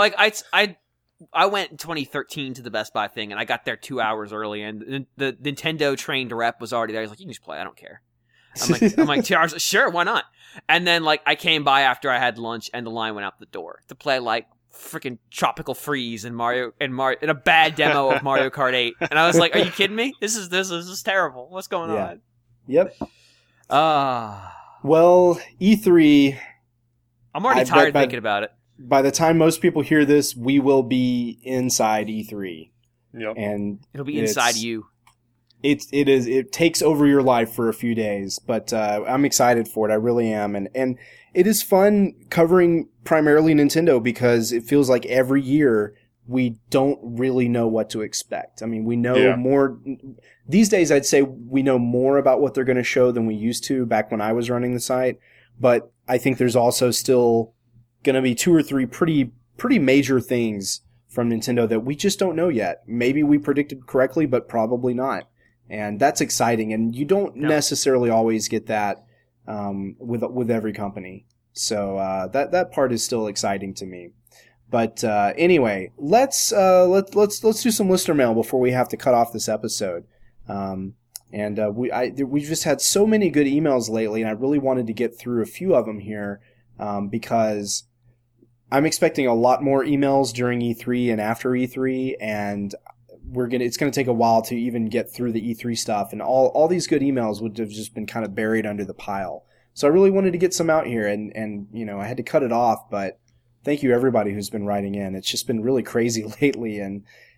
I went in 2013 to the Best Buy thing, and I got there 2 hours early, and the Nintendo trained rep was already there. He's like, "You can just play. I don't care." I'm like 2 hours. Sure, why not? And then like I came by after I had lunch, and the line went out the door to play like freaking Tropical Freeze and Mario in a bad demo of Mario Kart 8. And I was like, "Are you kidding me? This is terrible. What's going on?" Yep. Ah. Well, E3. I'm already tired thinking about it. By the time most people hear this, we will be inside E3. Yep. And It'll be inside you. It takes over your life for a few days, but I'm excited for it. I really am. And it is fun covering primarily Nintendo because it feels like every year we don't really know what to expect. I mean, we know more these days. I'd say we know more about what they're going to show than we used to back when I was running the site. But I think there's also still going to be 2 or 3 pretty major things from Nintendo that we just don't know yet. Maybe we predicted correctly, but probably not. And that's exciting. And you don't necessarily always get that with every company. So that part is still exciting to me. But anyway, let's do some listener mail before we have to cut off this episode. We've just had so many good emails lately, and I really wanted to get through a few of them here because I'm expecting a lot more emails during E3 and after E3, and it's going to take a while to even get through the E3 stuff, and all these good emails would have just been kind of buried under the pile. So I really wanted to get some out here, and I had to cut it off, but thank you everybody who's been writing in. It's just been really crazy lately, and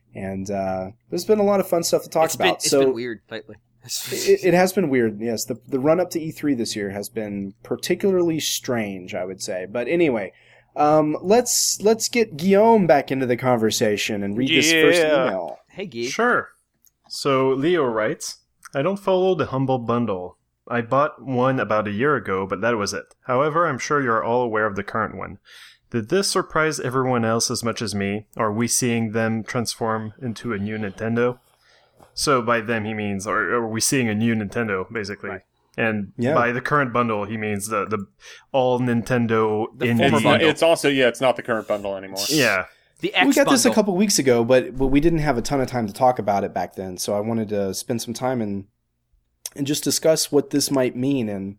there's been a lot of fun stuff to talk about. It's been weird lately. It has been weird, yes. The run up to E3 this year has been particularly strange, I would say. But anyway, let's get Guillaume back into the conversation and read this first email. Hey, Guy. Sure. So Leo writes, I don't follow the Humble Bundle. I bought one about a year ago, but that was it. However, I'm sure you're all aware of the current one. Did this surprise everyone else as much as me? Are we seeing them transform into a new Nintendo? So by them he means, are we seeing a new Nintendo, basically? Right. And by the current bundle, he means the all Nintendo indie bundle. It's also, it's not the current bundle anymore. Yeah. The X we got this a bundle. couple weeks ago, but we didn't have a ton of time to talk about it back then, so I wanted to spend some time and just discuss what this might mean.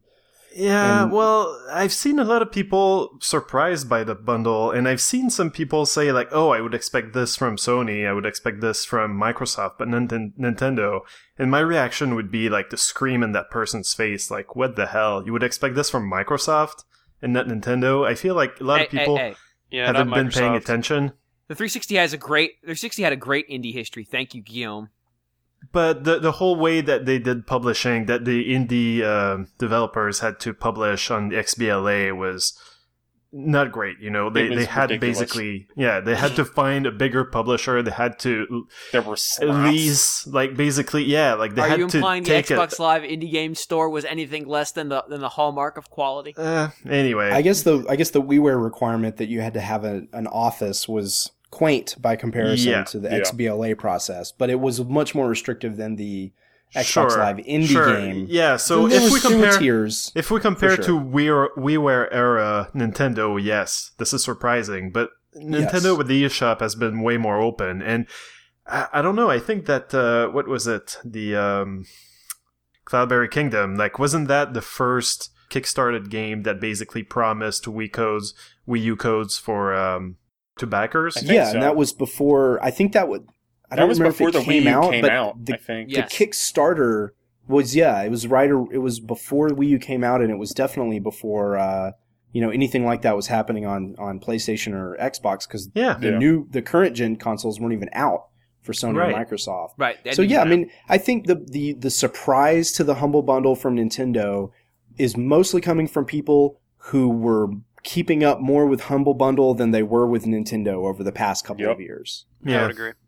Well, I've seen a lot of people surprised by the bundle, and I've seen some people say, like, oh, I would expect this from Sony, I would expect this from Microsoft, but Nintendo. And my reaction would be, like, to scream in that person's face, like, what the hell? You would expect this from Microsoft and not Nintendo? I feel like a lot of people haven't been paying attention. The 360 had a great indie history. Thank you, Guillaume. But the whole way that they did publishing, that the indie developers had to publish on the XBLA was not great. They had ridiculous. Basically, they had to find a bigger publisher. They had to there were slaps. they had to. Are you implying the Xbox Live indie game store was anything less than the hallmark of quality? Anyway, I guess the WiiWare requirement that you had to have an office was quaint by comparison to the XBLA process, but it was much more restrictive than the Xbox Live indie game. Yeah, so if we compare sure. to WiiWare era Nintendo, yes, this is surprising, but Nintendo with the eShop has been way more open, and I don't know, I think that what was it? The Cloudberry Kingdom, like, wasn't that the first kickstarted game that basically promised Wii U codes for to backers? So. And that was before. I think that would. I don't remember if it came out, but I think the Kickstarter was it was right. It was before Wii U came out, and it was definitely before anything like that was happening on PlayStation or Xbox, because the current gen consoles weren't even out for Sony and Microsoft. Right. So I mean, I think the surprise to the Humble Bundle from Nintendo is mostly coming from people who were keeping up more with Humble Bundle than they were with Nintendo over the past couple of years. Yeah, I would agree.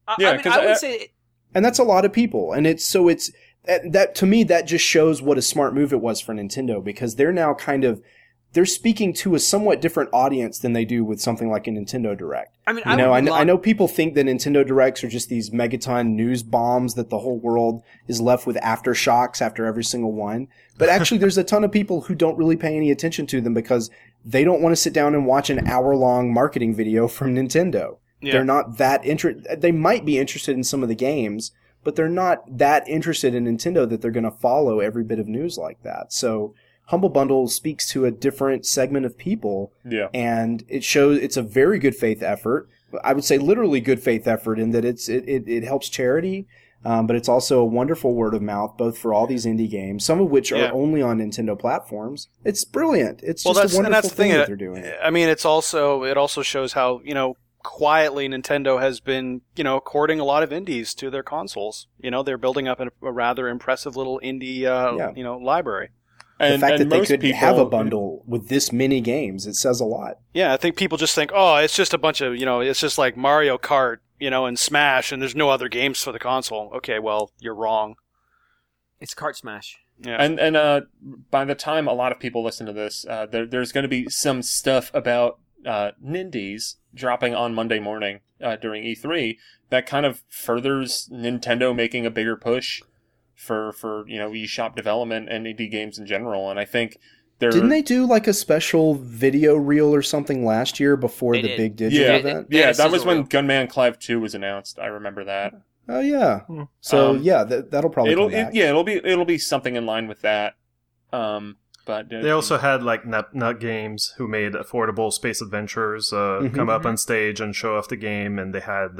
I would say, and that's a lot of people, and it's that to me that just shows what a smart move it was for Nintendo, because they're now they're speaking to a somewhat different audience than they do with something like a Nintendo Direct. I mean, I know people think that Nintendo Directs are just these megaton news bombs that the whole world is left with aftershocks after every single one. But actually, there's a ton of people who don't really pay any attention to them because they don't want to sit down and watch an hour-long marketing video from Nintendo. Yeah. They're not that interested. They might be interested in some of the games, but they're not that interested in Nintendo that they're going to follow every bit of news like that. So Humble Bundle speaks to a different segment of people. Yeah. And it shows it's a very good faith effort. I would say literally good faith effort in that it helps charity. But it's also a wonderful word of mouth, both for all these indie games, some of which are only on Nintendo platforms. It's brilliant. It's just a wonderful thing that they're doing. I mean, it also shows how, quietly Nintendo has been, courting a lot of indies to their consoles. They're building up a rather impressive little indie, library. The fact that they could have a bundle with this many games, it says a lot. Yeah, I think people just think, oh, it's just a bunch of, it's just like Mario Kart, and Smash, and there's no other games for the console. Okay, well, you're wrong. It's Kart Smash. Yeah. And by the time a lot of people listen to this, there's going to be some stuff about Nindies dropping on Monday morning during E3 that kind of furthers Nintendo making a bigger push for eShop development and indie games in general. And I think didn't they do like a special video reel or something last year before the big digital event? Yeah, that was when Gunman Clive 2 was announced. I remember that. Oh yeah. So that'll probably come back. It'll be something in line with that. But they also had like Nut Games, who made affordable space adventures, come up on stage and show off the game, and they had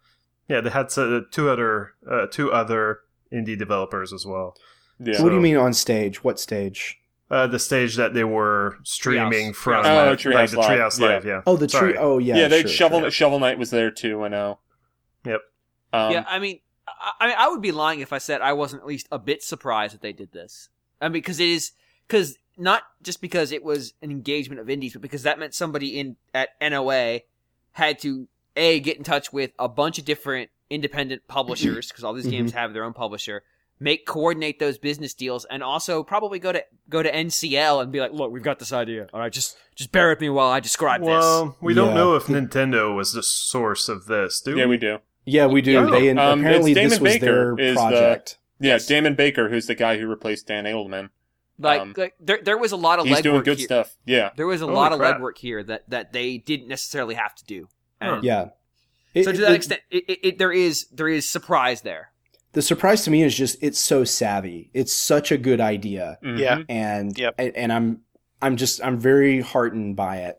two other indie developers as well. Yeah. So what do you mean on stage? What stage? The stage that they were streaming from, Treehouse the Treehouse Live. Yeah. Oh, the tree. Oh, yeah. Yeah, they Shovel Knight was there too. I know. Yep. I mean, I would be lying if I said I wasn't at least a bit surprised that they did this. I mean, because not just because it was an engagement of indies, but because that meant somebody at NOA had to get in touch with a bunch of different independent publishers, because all these games have their own publisher, coordinate those business deals, and also probably go to NCL and be like, look, we've got this idea. All right, just bear with me while I describe this. Well, we don't know if Nintendo was the source of this, do we? Yeah, we do. Yeah, we do. Apparently this was their project. Damon Baker, who's the guy who replaced Dan Edelman. There was a lot of legwork. He's doing good stuff. Yeah, there was a lot of legwork here that they didn't necessarily have to do. Yeah. So to that extent, there is surprise there. The surprise to me is just it's so savvy. It's such a good idea. Mm-hmm. Yeah, and I'm very heartened by it.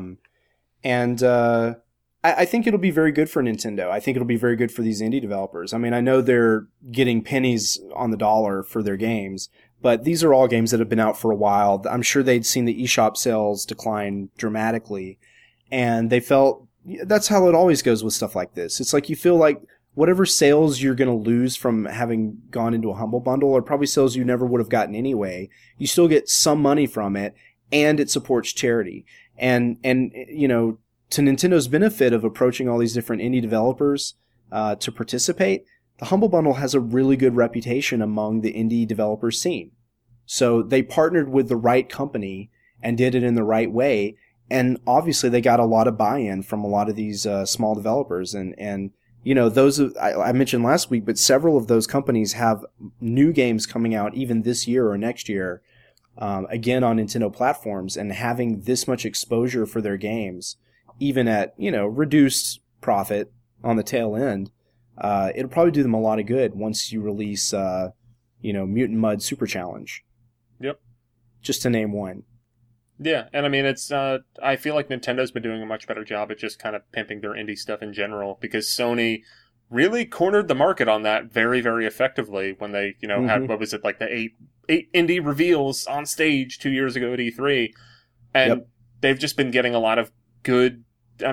I think it'll be very good for Nintendo. I think it'll be very good for these indie developers. I mean, I know they're getting pennies on the dollar for their games, but these are all games that have been out for a while. I'm sure they'd seen the eShop sales decline dramatically, and they felt that's how it always goes with stuff like this. It's like you feel like whatever sales you're going to lose from having gone into a Humble Bundle are probably sales you never would have gotten anyway. You still get some money from it, and it supports charity. And to Nintendo's benefit of approaching all these different indie developers to participate, the Humble Bundle has a really good reputation among the indie developer scene. So they partnered with the right company and did it in the right way, and obviously they got a lot of buy-in from a lot of these small developers. And those I mentioned last week, but several of those companies have new games coming out even this year or next year, again on Nintendo platforms, and having this much exposure for their games, even at, reduced profit on the tail end, it'll probably do them a lot of good once you release, Mutant Mud Super Challenge. Yep. Just to name one. Yeah, and I mean, it's, I feel like Nintendo's been doing a much better job at just kind of pimping their indie stuff in general, because Sony really cornered the market on that very, very effectively when they, had, what was it, like the eight indie reveals on stage 2 years ago at E3. And they've just been getting a lot of good,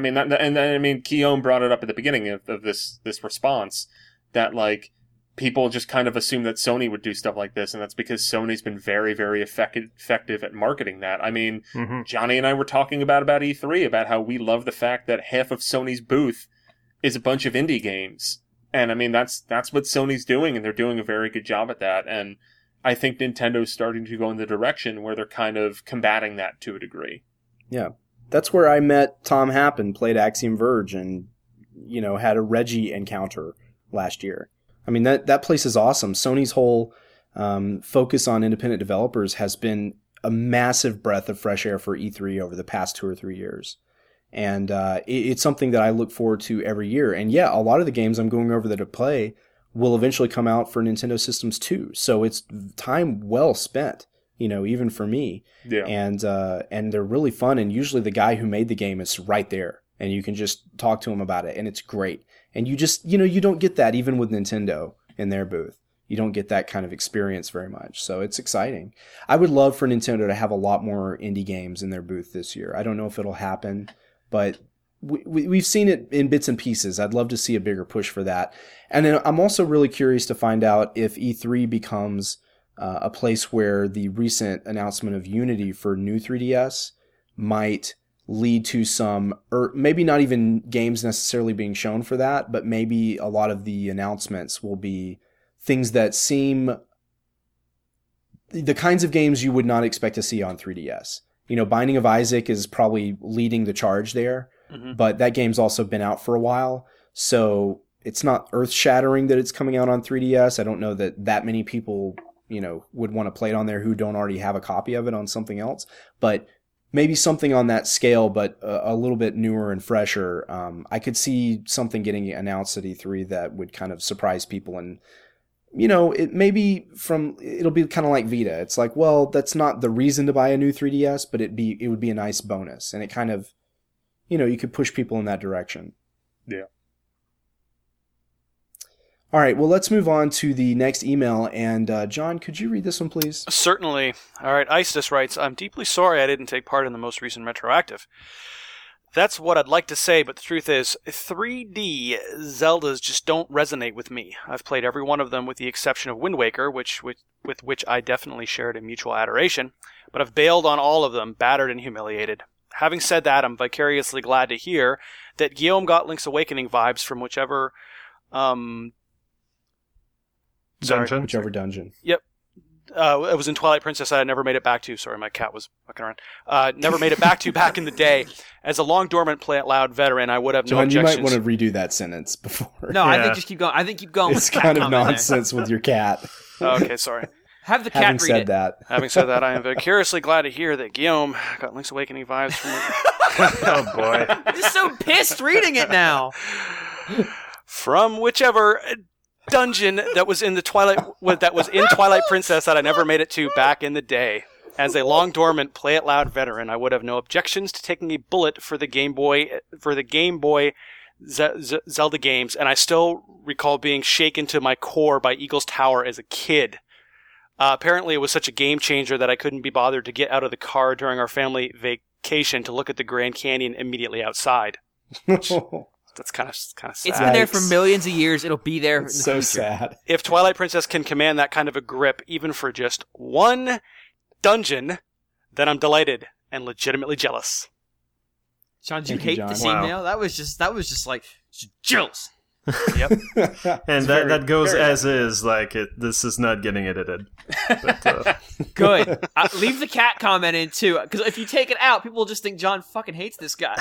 Keown brought it up at the beginning of this response, that, like, people just kind of assume that Sony would do stuff like this, and that's because Sony's been very, very effective at marketing that. I mean, Johnny and I were talking about E3, about how we love the fact that half of Sony's booth is a bunch of indie games. And I mean, that's what Sony's doing, and they're doing a very good job at that. And I think Nintendo's starting to go in the direction where they're kind of combating that to a degree. Yeah. That's where I met Tom Happen, played Axiom Verge, and, had a Reggie encounter last year. I mean, that place is awesome. Sony's whole focus on independent developers has been a massive breath of fresh air for E3 over the past 2 or 3 years. And it's something that I look forward to every year. And yeah, a lot of the games I'm going over there to play will eventually come out for Nintendo systems too. So it's time well spent, even for me. Yeah. And they're really fun. And usually the guy who made the game is right there, and you can just talk to him about it, and it's great. And you just, you don't get that even with Nintendo in their booth. You don't get that kind of experience very much. So it's exciting. I would love for Nintendo to have a lot more indie games in their booth this year. I don't know if it'll happen, but we've seen it in bits and pieces. I'd love to see a bigger push for that. And then I'm also really curious to find out if E3 becomes a place where the recent announcement of Unity for new 3DS might lead to some, or maybe not even games necessarily being shown for that, but maybe a lot of the announcements will be things that seem the kinds of games you would not expect to see on 3DS. Binding of Isaac is probably leading the charge there, but that game's also been out for a while, so it's not earth-shattering that it's coming out on 3DS. I don't know that many people, would want to play it on there who don't already have a copy of it on something else, but maybe something on that scale, but a little bit newer and fresher. I could see something getting announced at E3 that would kind of surprise people, and it'll be kind of like Vita. It's like, well, that's not the reason to buy a new 3DS, but it would be a nice bonus, and it kind of, you could push people in that direction. Yeah. All right, well, let's move on to the next email. And John, could you read this one, please? Certainly. All right, Istis writes, I'm deeply sorry I didn't take part in the most recent Retroactive. That's what I'd like to say, but the truth is, 3D Zeldas just don't resonate with me. I've played every one of them with the exception of Wind Waker, with which I definitely shared a mutual adoration, but I've bailed on all of them, battered and humiliated. Having said that, I'm vicariously glad to hear that Guillaume got Link's Awakening vibes from whichever dungeon. Whichever dungeon. Yep. It was in Twilight Princess I had never made it back to. Sorry, my cat was fucking around. Never made it back to back in the day. As a long dormant Play It Loud veteran, I would have no John, objections. you might want to redo that sentence before. No, I think just keep going. I think keep going. It's with kind cat of comment there. nonsense with your cat. Oh, okay, sorry. Have the cat Having read said it. that, Having said that, I am vicariously glad to hear that Guillaume got Link's Awakening vibes from Oh boy. I'm just so pissed reading it now. from whichever dungeon that was in Twilight Princess that I never made it to back in the day. As a long dormant Play It Loud veteran, I would have no objections to taking a bullet for the Game Boy Zelda games, and I still recall being shaken to my core by Eagle's Tower as a kid. Apparently, it was such a game changer that I couldn't be bothered to get out of the car during our family vacation to look at the Grand Canyon immediately outside. That's kind of sad. It's been there for millions of years. It'll be there in the so future. sad. If Twilight Princess can command that kind of a grip, even for just one dungeon, then I'm delighted and legitimately jealous. John, did you Thank you, hate John. this Wow. email? That was just like jealous. Yep. And that goes as is, like this is not getting edited. But, Good. Leave the cat comment in too, because if you take it out, people will just think John fucking hates this guy.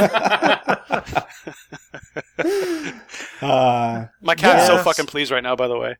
My cat is so Yes. fucking pleased right now, by the way.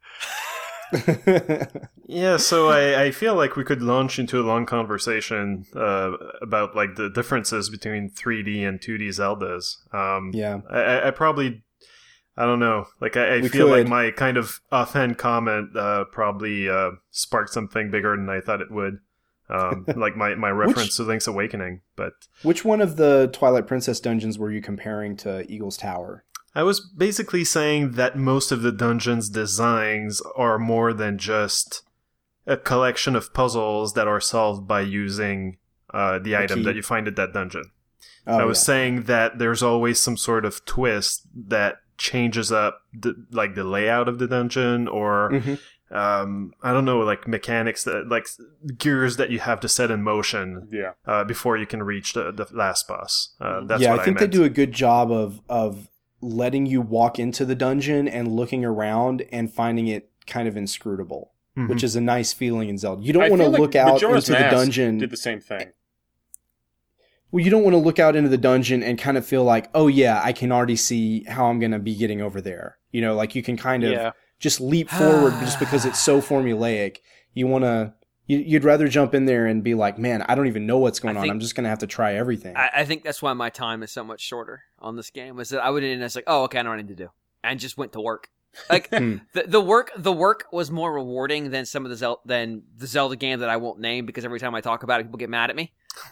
yeah, so I feel like we could launch into a long conversation about like the differences between 3D and 2D Zeldas. Yeah. I probably, I don't know, like I We feel like could. my kind of offhand comment probably sparked something bigger than I thought it would. Like my reference to Link's Awakening, but Which one of the Twilight Princess dungeons were you comparing to Eagle's Tower? I was basically saying that most of the dungeons' designs are more than just a collection of puzzles that are solved by using the item key. that you find at that dungeon. Oh, I was saying that there's always some sort of twist that changes up the layout of the dungeon, or Mhm. I don't know, like mechanics that like gears that you have to set in motion Yeah. before you can reach the last boss. That's yeah, what I think meant. they do a good job of letting you walk into the dungeon and looking around and finding it kind of inscrutable, Mhm. which is a nice feeling in Zelda. You don't I want to feel like look out Majora's into the Mask dungeon. Did the same thing. Well, you don't want to look out into the dungeon and kind of feel like, oh yeah, I can already see how I'm going to be getting over there. You know, like you can kind of Yeah. just leap forward just because it's so formulaic. You want to, you'd rather jump in there and be like, man, I don't even know what's going I on. think- I'm just going to have to try everything. I think that's why my time is so much shorter on this game. Was that I went in and I was like, oh, okay, I know what I need to do, and just went to work. Like the work was more rewarding than some of the Zelda game that I won't name because every time I talk about it, people get mad at me.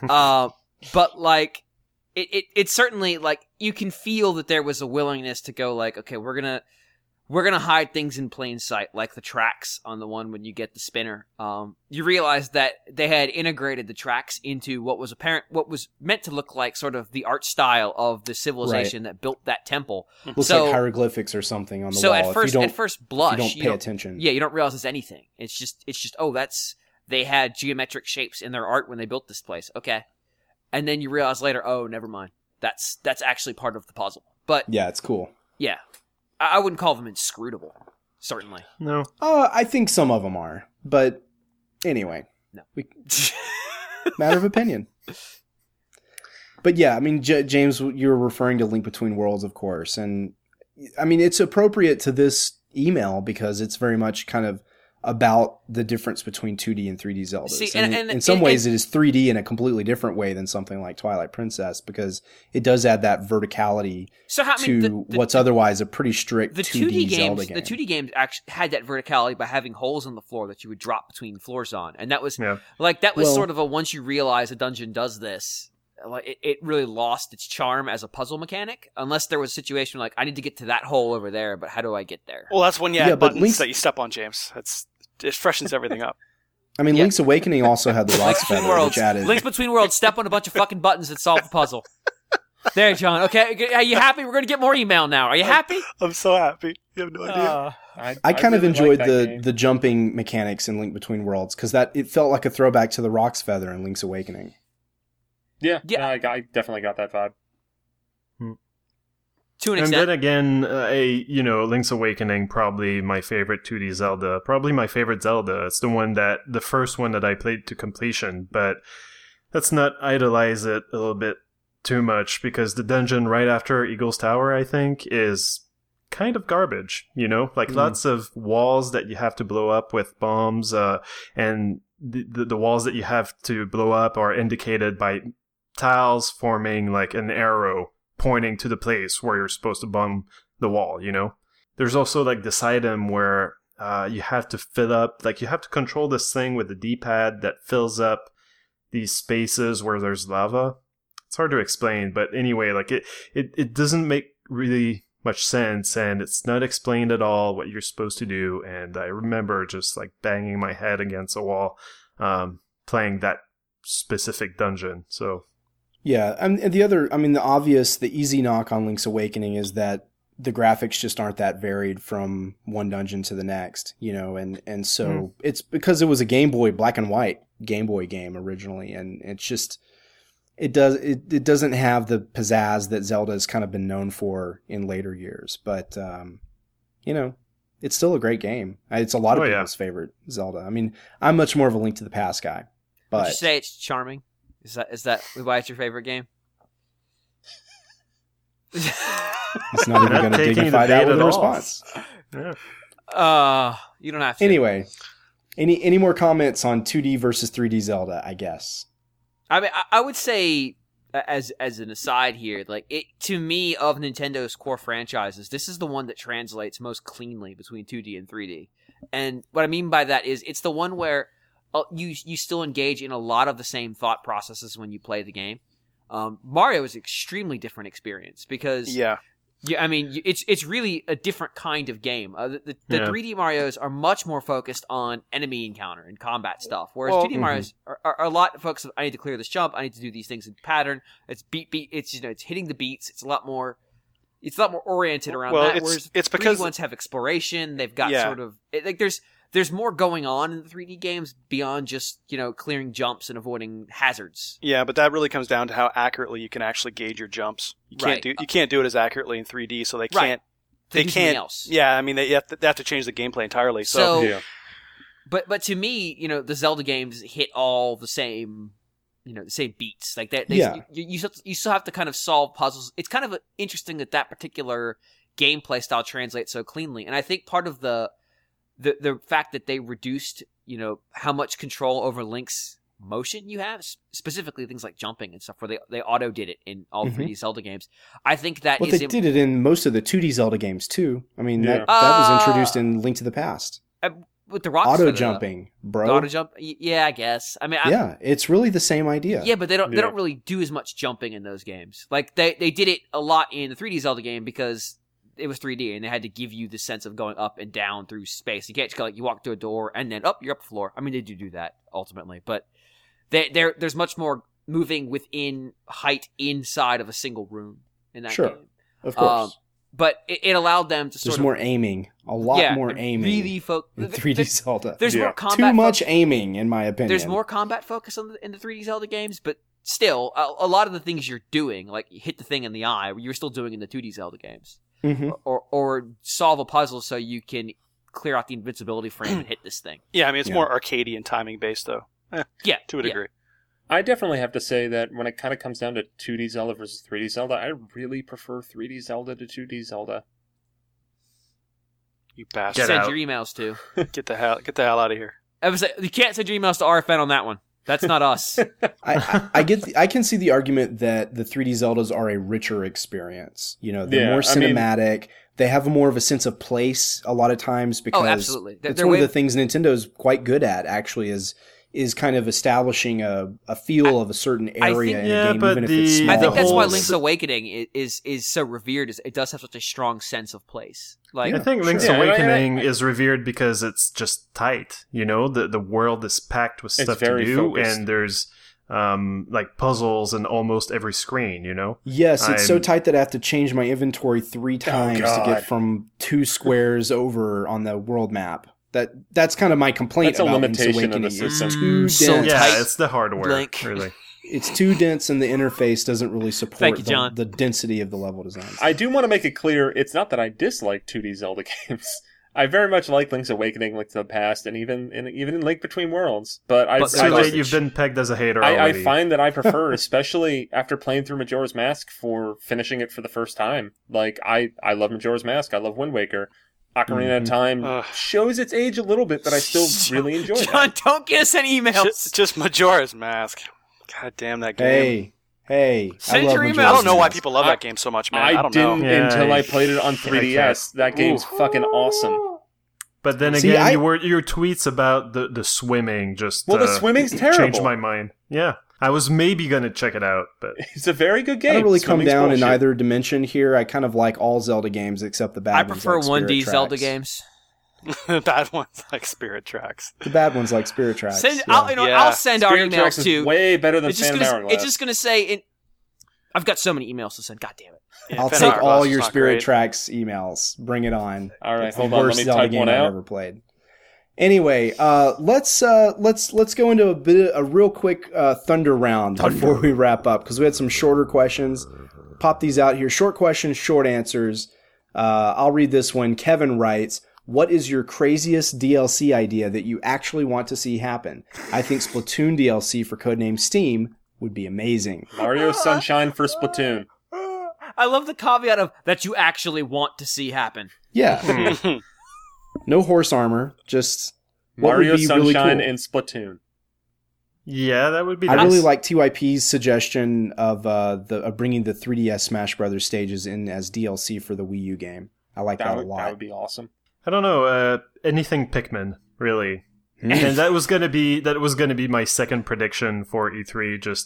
But like it certainly, like, you can feel that there was a willingness to go like, okay, we're gonna hide things in plain sight, like the tracks on the one when you get the spinner. You realize that they had integrated the tracks into what was meant to look like sort of the art style of the civilization that built that temple. Looks like hieroglyphics or something on the wall. At first blush, you don't pay attention. Yeah, you don't realize it's anything. It's just they had geometric shapes in their art when they built this place. Okay, and then you realize later, oh, never mind. That's actually part of the puzzle. But yeah, it's cool. Yeah. I wouldn't call them inscrutable, certainly. No. I think some of them are, but anyway, no. Matter of opinion. But yeah, I mean, James, you're referring to Link Between Worlds, of course, and I mean it's appropriate to this email because it's very much kind of about the difference between 2D and 3D Zeldas. See, and in some ways, it is 3D in a completely different way than something like Twilight Princess because it does add that verticality to what's otherwise a pretty strict 2D Zelda game. The 2D games actually had that verticality by having holes in the floor that you would drop between floors on, and that was sort of a once you realize a dungeon does this, like it really lost its charm as a puzzle mechanic, unless there was a situation like I need to get to that hole over there, but how do I get there? Well, that's when you add buttons that you step on, James. It freshens everything up. I mean, Link's Awakening also had the Rocks Feather, which added... Links Between Worlds, step on a bunch of fucking buttons and solve the puzzle. There, John. Okay, are you happy? We're going to get more email now. Are you happy? I'm so happy. You have no idea. I kind of enjoyed the jumping mechanics in Link Between Worlds, because it felt like a throwback to the Rocks Feather in Link's Awakening. Yeah. I definitely got that vibe. To an extent. And then again, Link's Awakening, probably my favorite 2D Zelda. Probably my favorite Zelda. It's the first one that I played to completion, but let's not idolize it a little bit too much, because the dungeon right after Eagle's Tower, I think, is kind of garbage, lots of walls that you have to blow up with bombs, and the walls that you have to blow up are indicated by tiles forming like an arrow pointing to the place where you're supposed to bomb the wall, There's also like this item where you have to fill up, like you have to control this thing with the D-pad that fills up these spaces where there's lava. It's hard to explain, but anyway, like it doesn't make really much sense, and it's not explained at all what you're supposed to do, and I remember just like banging my head against a wall playing that specific dungeon, so... Yeah, and the easy knock on Link's Awakening is that the graphics just aren't that varied from one dungeon to the next, and so it's because it was a Game Boy black and white Game Boy game originally, and it's just it doesn't have the pizzazz that Zelda has kind of been known for in later years, but it's still a great game. It's a lot of people's favorite Zelda. I mean, I'm much more of a Link to the Past guy, but would you say it's charming? Is that why it's your favorite game? It's not even going to dignify that with a response. Yeah. You don't have to. Anyway, any more comments on 2D versus 3D Zelda? I guess. I mean, I would say, as an aside here, like to me, of Nintendo's core franchises, this is the one that translates most cleanly between 2D and 3D. And what I mean by that is, it's the one where you still engage in a lot of the same thought processes when you play the game. Mario is an extremely different experience because I mean it's really a different kind of game. The 3D Marios are much more focused on enemy encounter and combat stuff, whereas 2D Marios are a lot focused on I need to clear this jump, I need to do these things in pattern. It's beat. It's it's hitting the beats. It's a lot more oriented around that. Whereas it's because 3D ones have exploration. They've got sort of there's more going on in the 3D games beyond just, clearing jumps and avoiding hazards. Yeah, but that really comes down to how accurately you can actually gauge your jumps. You can't do it as accurately in 3D, so they can't. They can't. Else. Yeah, I mean they have to change the gameplay entirely. But to me, the Zelda games hit all the same, the same beats. Like that. You still have to kind of solve puzzles. It's kind of interesting that particular gameplay style translates so cleanly, and I think part of the fact that they reduced, how much control over Link's motion you have, specifically things like jumping and stuff, where they auto did it in all Mhm. 3D Zelda games. I think that Well, is they did it in most of the 2D Zelda games too. I mean, that was introduced in Link to the Past. with the rocks. Auto for jumping, bro. the auto jump. Yeah, I guess. I mean, Yeah, it's really the same idea. yeah, but they don't really do as much jumping in those games. Like they did it a lot in the 3D Zelda game because it was 3D and they had to give you the sense of going up and down through space. You can't just go like you walk through a door and then you're up the floor. I mean, they do that ultimately, but there's much more moving within height inside of a single room in that Sure. game. Of course. But it allowed them to There's sort of more aiming. A lot more aiming really in 3D Zelda. There's more Too combat. much aiming, in my opinion. There's more combat focus in the 3D Zelda games, but still, a lot of the things you're doing, like you hit the thing in the eye, you're still doing in the 2D Zelda games, Mhm. or solve a puzzle so you can clear out the invincibility frame and hit this thing. Yeah, I mean, it's Yeah. more arcadian timing based, though. Yeah, To a degree. I definitely have to say that when it kind of comes down to 2D Zelda versus 3D Zelda, I really prefer 3D Zelda to 2D Zelda. You Get bastard. Send out. your emails to. Get the hell out of here. I was like, you can't send your emails to RFN on that one. That's not us. I can see the argument that the 3D Zeldas are a richer experience. You know, they're Yeah, more I mean- cinematic. They have more of a sense of place a lot of times because absolutely. it's They're one way- of the things Nintendo's quite good at. Actually, is kind of establishing a feel of a certain area think- in Yeah, a game, but even if the- it's small. I think that's why whole- Link's Awakening is so revered. Is it does have such a strong sense of place. Like I think Link's Sure. Yeah, Awakening is revered because it's just tight. You know, the world is packed with It's stuff to very do, focused. and there's like puzzles in almost every screen. You know, Yes, it's so I'm- tight that I have to change my inventory 3 times to God. get from 2 squares over on the world map. That's kind of my complaint That's a about Link's limitation of the Awakening. It's system. too So dense. yeah, tight, it's the hardware. Link. Really, It's too dense, and the interface doesn't really support Thank you, John. the density of the level designs. I do want to make it clear, it's not that I dislike 2D Zelda games. I very much like Link's Awakening, Link to the Past, and even in Link Between Worlds. But I too late. You've been pegged as a hater I already. find that I prefer, especially after playing through Majora's Mask for finishing it for the first time. Like, I love Majora's Mask. I love Wind Waker. Ocarina of Time Ugh. shows its age a little bit, but I still really enjoy it. John, don't get us any emails. Just Majora's Mask. God damn that game. Hey, Send I love your email. Majora's I don't know why Mask. people love that game so much, man. I I don't know. didn't Yeah, until I I- played it on 3DS. That game's fucking awesome. But then See, again, I- your tweets about the swimming just Well, the swimming's terrible. changed my mind. Yeah, I was maybe gonna check it out, but It's a very good game. I don't really come Swimming's down in bullshit. either dimension here. I kind of like all Zelda games except the bad I ones. prefer like 1D Spirit Zelda Tracks. games. Bad ones like Spirit Tracks. The bad ones like Spirit Tracks. Send, yeah. Yeah. I'll send our Spirit Tracks emails is to. way better than It's just Phantom gonna. Hourglass. It's just gonna say. I've got so many emails to send. God damn it! Yeah, I'll Phantom take Hourglass all is your not Spirit great. Tracks emails. Bring it on. All right, It's hold the on. Let worst me Zelda type game one I've out. ever played. Anyway, let's go into a real quick thunder round before we wrap up because we had some shorter questions. Pop these out here. Short questions, short answers. I'll read this one. Kevin writes, "What is your craziest DLC idea that you actually want to see happen? I think Splatoon DLC for Codename Steam would be amazing." Mario Sunshine for Splatoon. I love the caveat of that you actually want to see happen. Yeah. No horse armor, just what Mario would be really Sunshine cool? in Splatoon. yeah, that would be. I nice. really like TYP's suggestion of bringing the 3DS Smash Brothers stages in as DLC for the Wii U game. I like that, a That lot. would be awesome. I don't know. Anything Pikmin, really. And that was gonna be my second prediction for E3. Just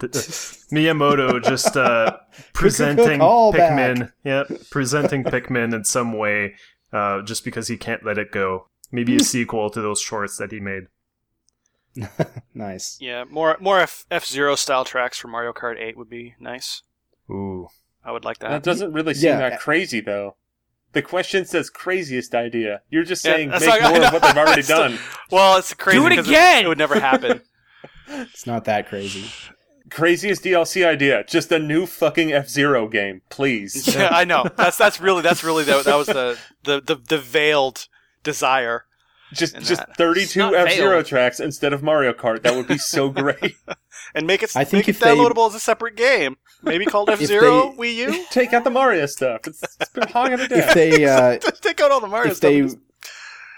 Miyamoto just presenting callback. Pikmin, presenting Pikmin in some way, just because he can't let it go. Maybe a sequel to those shorts that he made. Nice. Yeah, more F-Zero style tracks for Mario Kart 8 would be nice. Ooh, I would like That that. doesn't really seem Yeah. that crazy, though. The question says craziest idea. You're just Yeah, saying that's make not- I more know. of what they've already done. Well, it's crazy. Do it 'cause again! It would never happen. It's not that crazy. Craziest DLC idea. Just a new fucking F-Zero game, please. Yeah, I know. That's really that was the veiled desire. Just And just that. 32 Not F-Zero veiled. tracks instead of Mario Kart. That would be so great. And make it I think make if it they- downloadable as a separate game. Maybe called F-Zero Wii U. Take out the Mario stuff. It's been hogging it down. If they Take out all the Mario if stuff. they and just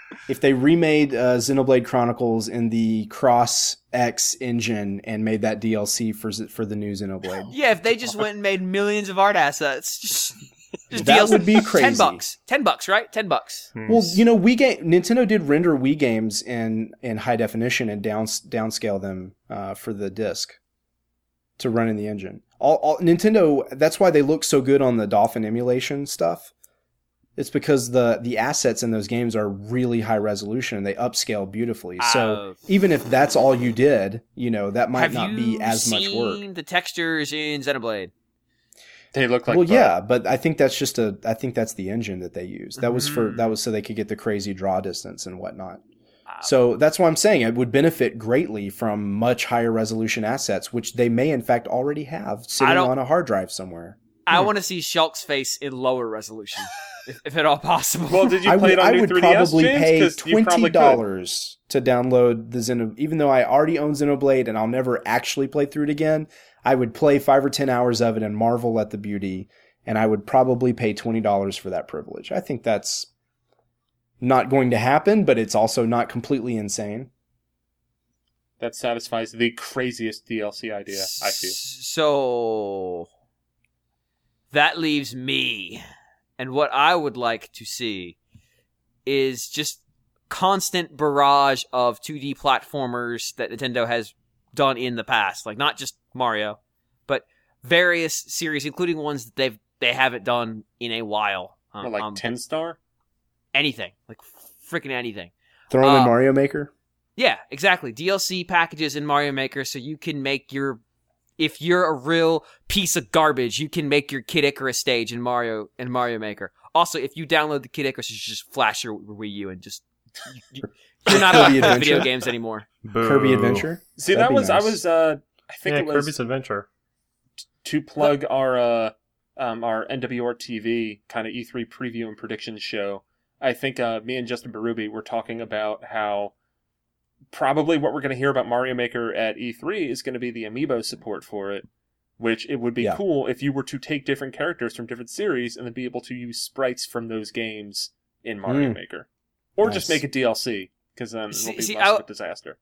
if they remade Xenoblade Chronicles in the Cross X engine and made that DLC for the new Xenoblade. Yeah, if they just went and made millions of art assets, just That DLC. would be crazy. $10, right? $10. Well, Nintendo did render Wii games in high definition and downscale them for the disc to run in the engine. All Nintendo, that's why they look so good on the Dolphin emulation stuff. It's because the assets in those games are really high resolution and they upscale beautifully. So even if that's all you did, that might not be as much work. Have you seen the textures in Xenoblade? They look like well, yeah, but I think that's the engine that they use. That was so they could get the crazy draw distance and whatnot. So that's why I'm saying it would benefit greatly from much higher resolution assets, which they may in fact already have sitting on a hard drive somewhere. I want to see Shulk's face in lower resolution, if at all possible. Well, did you play it on new 3DS, would probably pay James? $20 to download the Xenoblade. Even though I already own Xenoblade and I'll never actually play through it again, I would play 5 or 10 hours of it and marvel at the beauty, and I would probably pay $20 for that privilege. I think that's not going to happen, but it's also not completely insane. That satisfies the craziest DLC idea, I feel. So that leaves me. And what I would like to see is just constant barrage of 2D platformers that Nintendo has done in the past. Like, not just Mario, but various series, including ones that they haven't done in a while. Like 10 Star? Anything. Like, freaking anything. Throw in Mario Maker? Yeah, exactly. DLC packages in Mario Maker so you can make if you're a real piece of garbage, you can make your Kid Icarus stage in Mario Maker. Also, if you download the Kid Icarus, you should just flash your Wii U and just you're not allowed to play video games anymore. Boo. Kirby Adventure? See, That'd be nice. I think it was Kirby's Adventure. to plug our NWR TV kind of E3 preview and predictions show. I think me and Justin Berube were talking about how probably what we're going to hear about Mario Maker at E3 is going to be the amiibo support for it, which it would be cool if you were to take different characters from different series and then be able to use sprites from those games in Mario Maker. Or just make a DLC, because then it'll be less of a disaster.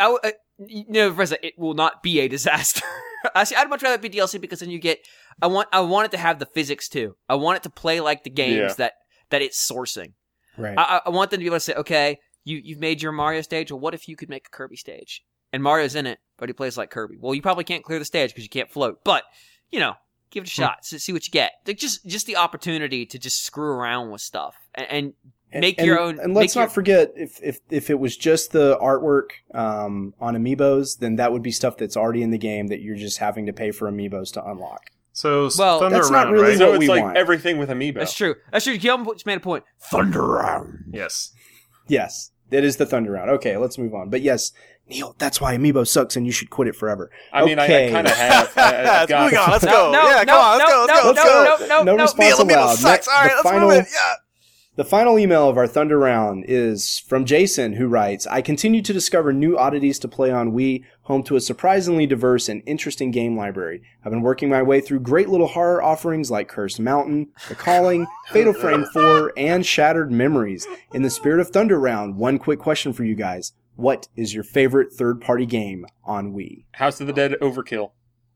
Reza, it will not be a disaster. I'd much rather it be DLC because then you get... I want it to have the physics too. I want it to play like the games that it's sourcing. Right. I want them to be able to say, okay, you've made your Mario stage. Well, what if you could make a Kirby stage? And Mario's in it, but he plays like Kirby. Well, you probably can't clear the stage because you can't float. But, give it a shot. See what you get. Like, just the opportunity to just screw around with stuff and make your own. And let's not forget, if it was just the artwork on amiibos, then that would be stuff that's already in the game that you're just having to pay for amiibos to unlock. So, that's not really right? what So it's we like want. everything with amiibo. That's true. Guillaume just made a point. Thunder Round. Yes. Yes, it is the Thunder Round. Okay, let's move on. But yes, Neil, that's why amiibo sucks and you should quit it forever. I mean, I kind of have. I've got- Moving on, let's go. No, Yeah, come on, let's go. No response Neil, allowed. sucks. All right, let's move it. Yeah. The final email of our Thunder Round is from Jason, who writes, I continue to discover new oddities to play on Wii, home to a surprisingly diverse and interesting game library. I've been working my way through great little horror offerings like Cursed Mountain, The Calling, Fatal Frame 4, and Shattered Memories. In the spirit of Thunder Round, one quick question for you guys. What is your favorite third-party game on Wii? House of the Dead Overkill.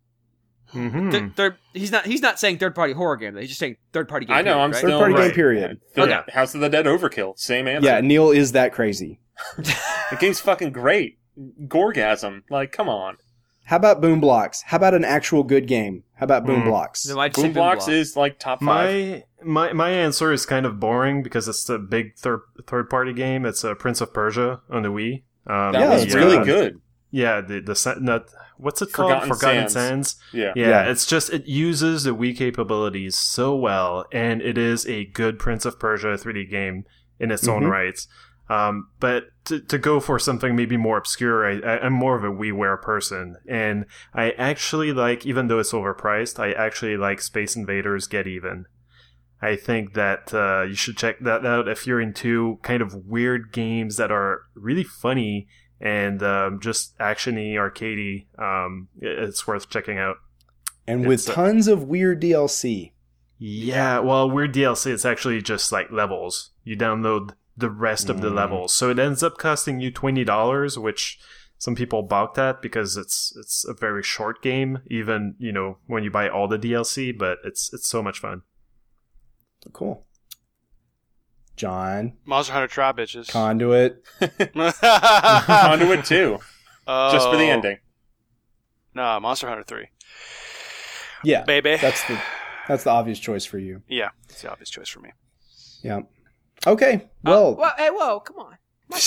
Mm-hmm. He's not saying third party horror game. He's just saying third party game. I know, period, I'm right? still Third-party game, right. period. Yeah. House of the Dead Overkill. Same answer. Yeah, Neil is that crazy. The game's fucking great. Gorgasm. Like, come on. How about Boom Blocks? How about an actual good game? How about Boom Blocks? No, I'd say Boom Blocks is like top 5. My answer is kind of boring because it's a big third party game. It's a Prince of Persia on the Wii. That was really good. Yeah, what's it called? Forgotten Sands. Yeah. It's just it uses the Wii capabilities so well, and it is a good Prince of Persia 3D game in its own rights. But to go for something maybe more obscure, I'm more of a WiiWare person, and I actually like, even though it's overpriced, I actually like Space Invaders Get Even. I think that you should check that out if you're into kind of weird games that are really funny and just action-y, arcadey. It's worth checking out. And with tons of weird DLC. Yeah, well, weird DLC, it's actually just like levels. You download the rest of the levels. So it ends up costing you $20, which some people balked at because it's a very short game, even, you know, when you buy all the DLC, but it's so much fun. Cool. John. Monster Hunter Try Bitches. Conduit. Conduit 2. Just for the ending. No, Monster Hunter 3. Yeah. Baby. That's the obvious choice for you. Yeah, it's the obvious choice for me. Yeah. Okay. Well. Hey, whoa, come on.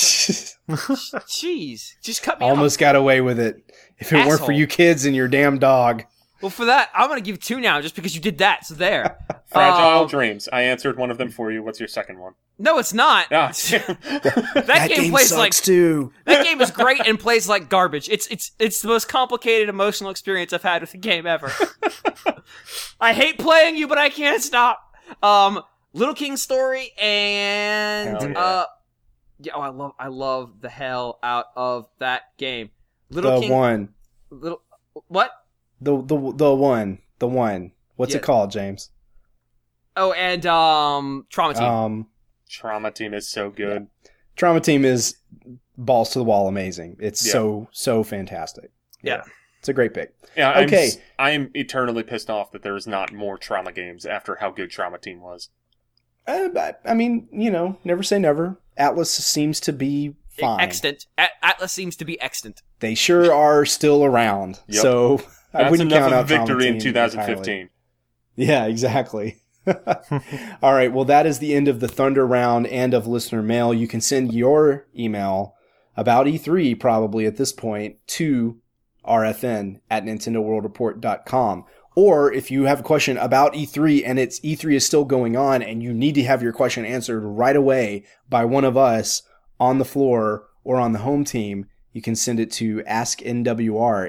Jeez, just cut me Almost off. got away with it. If it weren't for Asshole. you kids and your damn dog. Well, for that, I'm going to give 2 now just because you did that. So there. Fragile Dreams. I answered one of them for you. What's your second one? No, it's not. Ah. That game plays sucks like too. that game is great and plays like garbage. It's the most complicated emotional experience I've had with a game ever. I hate playing you, but I can't stop. Little King's Story and Hell yeah. I love the hell out of that game. The What? one. What's Yeah. it called, James? Oh, and Trauma Team. Trauma Team is so good. Trauma Team is balls to the wall amazing. It's Yeah. so fantastic. Yeah. It's a great pick. Yeah, Okay. I'm eternally pissed off that there's not more Trauma games after how good Trauma Team was. I mean, you know, never say never. Atlas seems to be fine. Extant. Atlas seems to be extant. They sure are still around. Yep. So I That's wouldn't enough count of out a victory Trauma in Team 2015. entirely. Yeah, exactly. All right. Well, that is the end of the Thunder round and of listener mail. You can send your email about E3 probably at this point to rfn@nintendoworldreport.com. Or if you have a question about E3 and E3 is still going on and you need to have your question answered right away by one of us on the floor or on the home team, you can send it to AskNWR,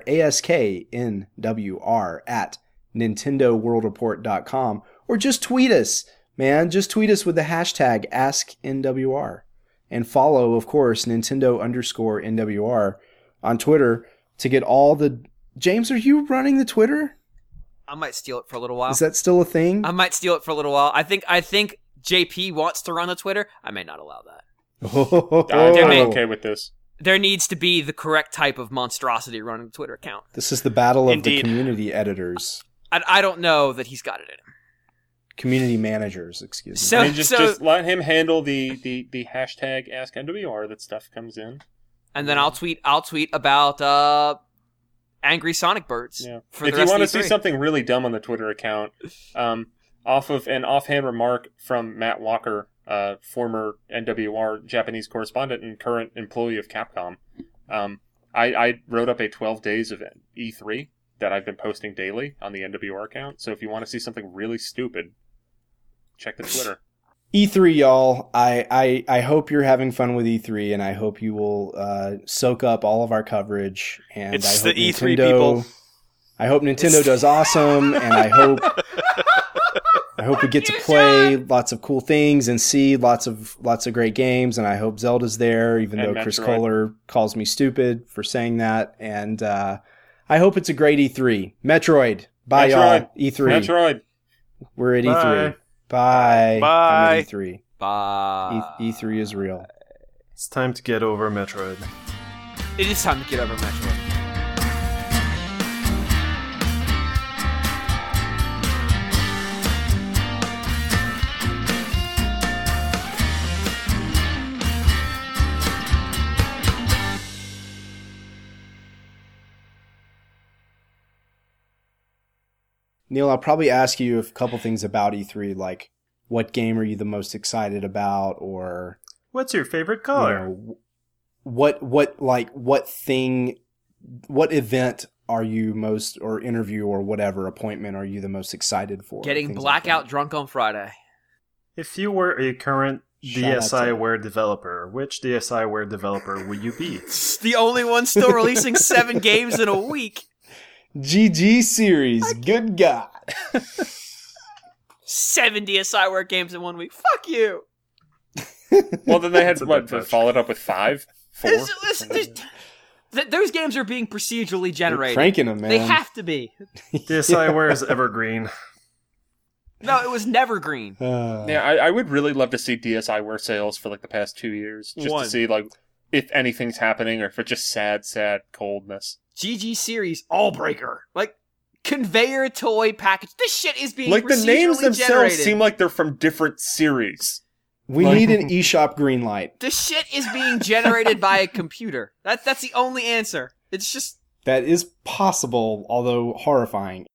AskNWR at nintendoworldreport.com, or just tweet us, man. Just tweet us with the hashtag AskNWR. And follow, of course, Nintendo_NWR on Twitter to get all the... James, are you running the Twitter? I might steal it for a little while. Is that still a thing? I might steal it for a little while. I think JP wants to run the Twitter. I may not allow that. I'm okay with this. There needs to be the correct type of monstrosity running the Twitter account. This is the battle of Indeed. the community editors. I don't know that he's got it in him. Community managers, excuse me. So- I mean, just let him handle the hashtag AskNWR that stuff comes in. And then I'll tweet about angry Sonic birds. Yeah. For If the you rest want to of see E3. something really dumb on the Twitter account, off of an offhand remark from Matt Walker, former NWR Japanese correspondent and current employee of Capcom, I wrote up a 12 days of E3 that I've been posting daily on the NWR account. So if you want to see something really stupid, check the Twitter. E3, y'all. I hope you're having fun with E3, and I hope you will soak up all of our coverage. And It's I hope the E3 Nintendo, people. I hope Nintendo does awesome, and I hope we get to play lots of cool things and see lots of great games. And I hope Zelda's there, even And though Chris Metroid. Kohler calls me stupid for saying that. And I hope it's a great E3. Metroid. Bye, y'all. E3. Metroid. We're at Bye. E3. Bye. Bye. I'm at E3. Bye. E3 is real. It's time to get over Metroid. It is time to get over Metroid. Neil, I'll probably ask you a couple things about E3, like what game are you the most excited about, or What's your favorite you color? know, what event are you most, or interview or whatever appointment are you the most excited for? Getting Things like blackout that. drunk on Friday. If you were a current Shout out to- DSiWare developer, which DSiWare developer would you be? It's the only one still releasing 7 games in a week. GG series. Good God. 7 DSiWare games in 1 week. Fuck you. Well, then they had That's a bit much. followed up with 5, 4. Those games are being procedurally You're generated. cranking them, man. They have to be. DSiWare is evergreen. No, it was never green. Yeah, I would really love to see DSiWare sales for like the past 2 years, just to see like if anything's happening or if it's just sad coldness. GG Series Allbreaker, like conveyor toy package. This shit is being like the names themselves generated. seem like they're from different series. We need an eShop green light. This shit is being generated by a computer. That's the only answer. It's just That is possible, although horrifying.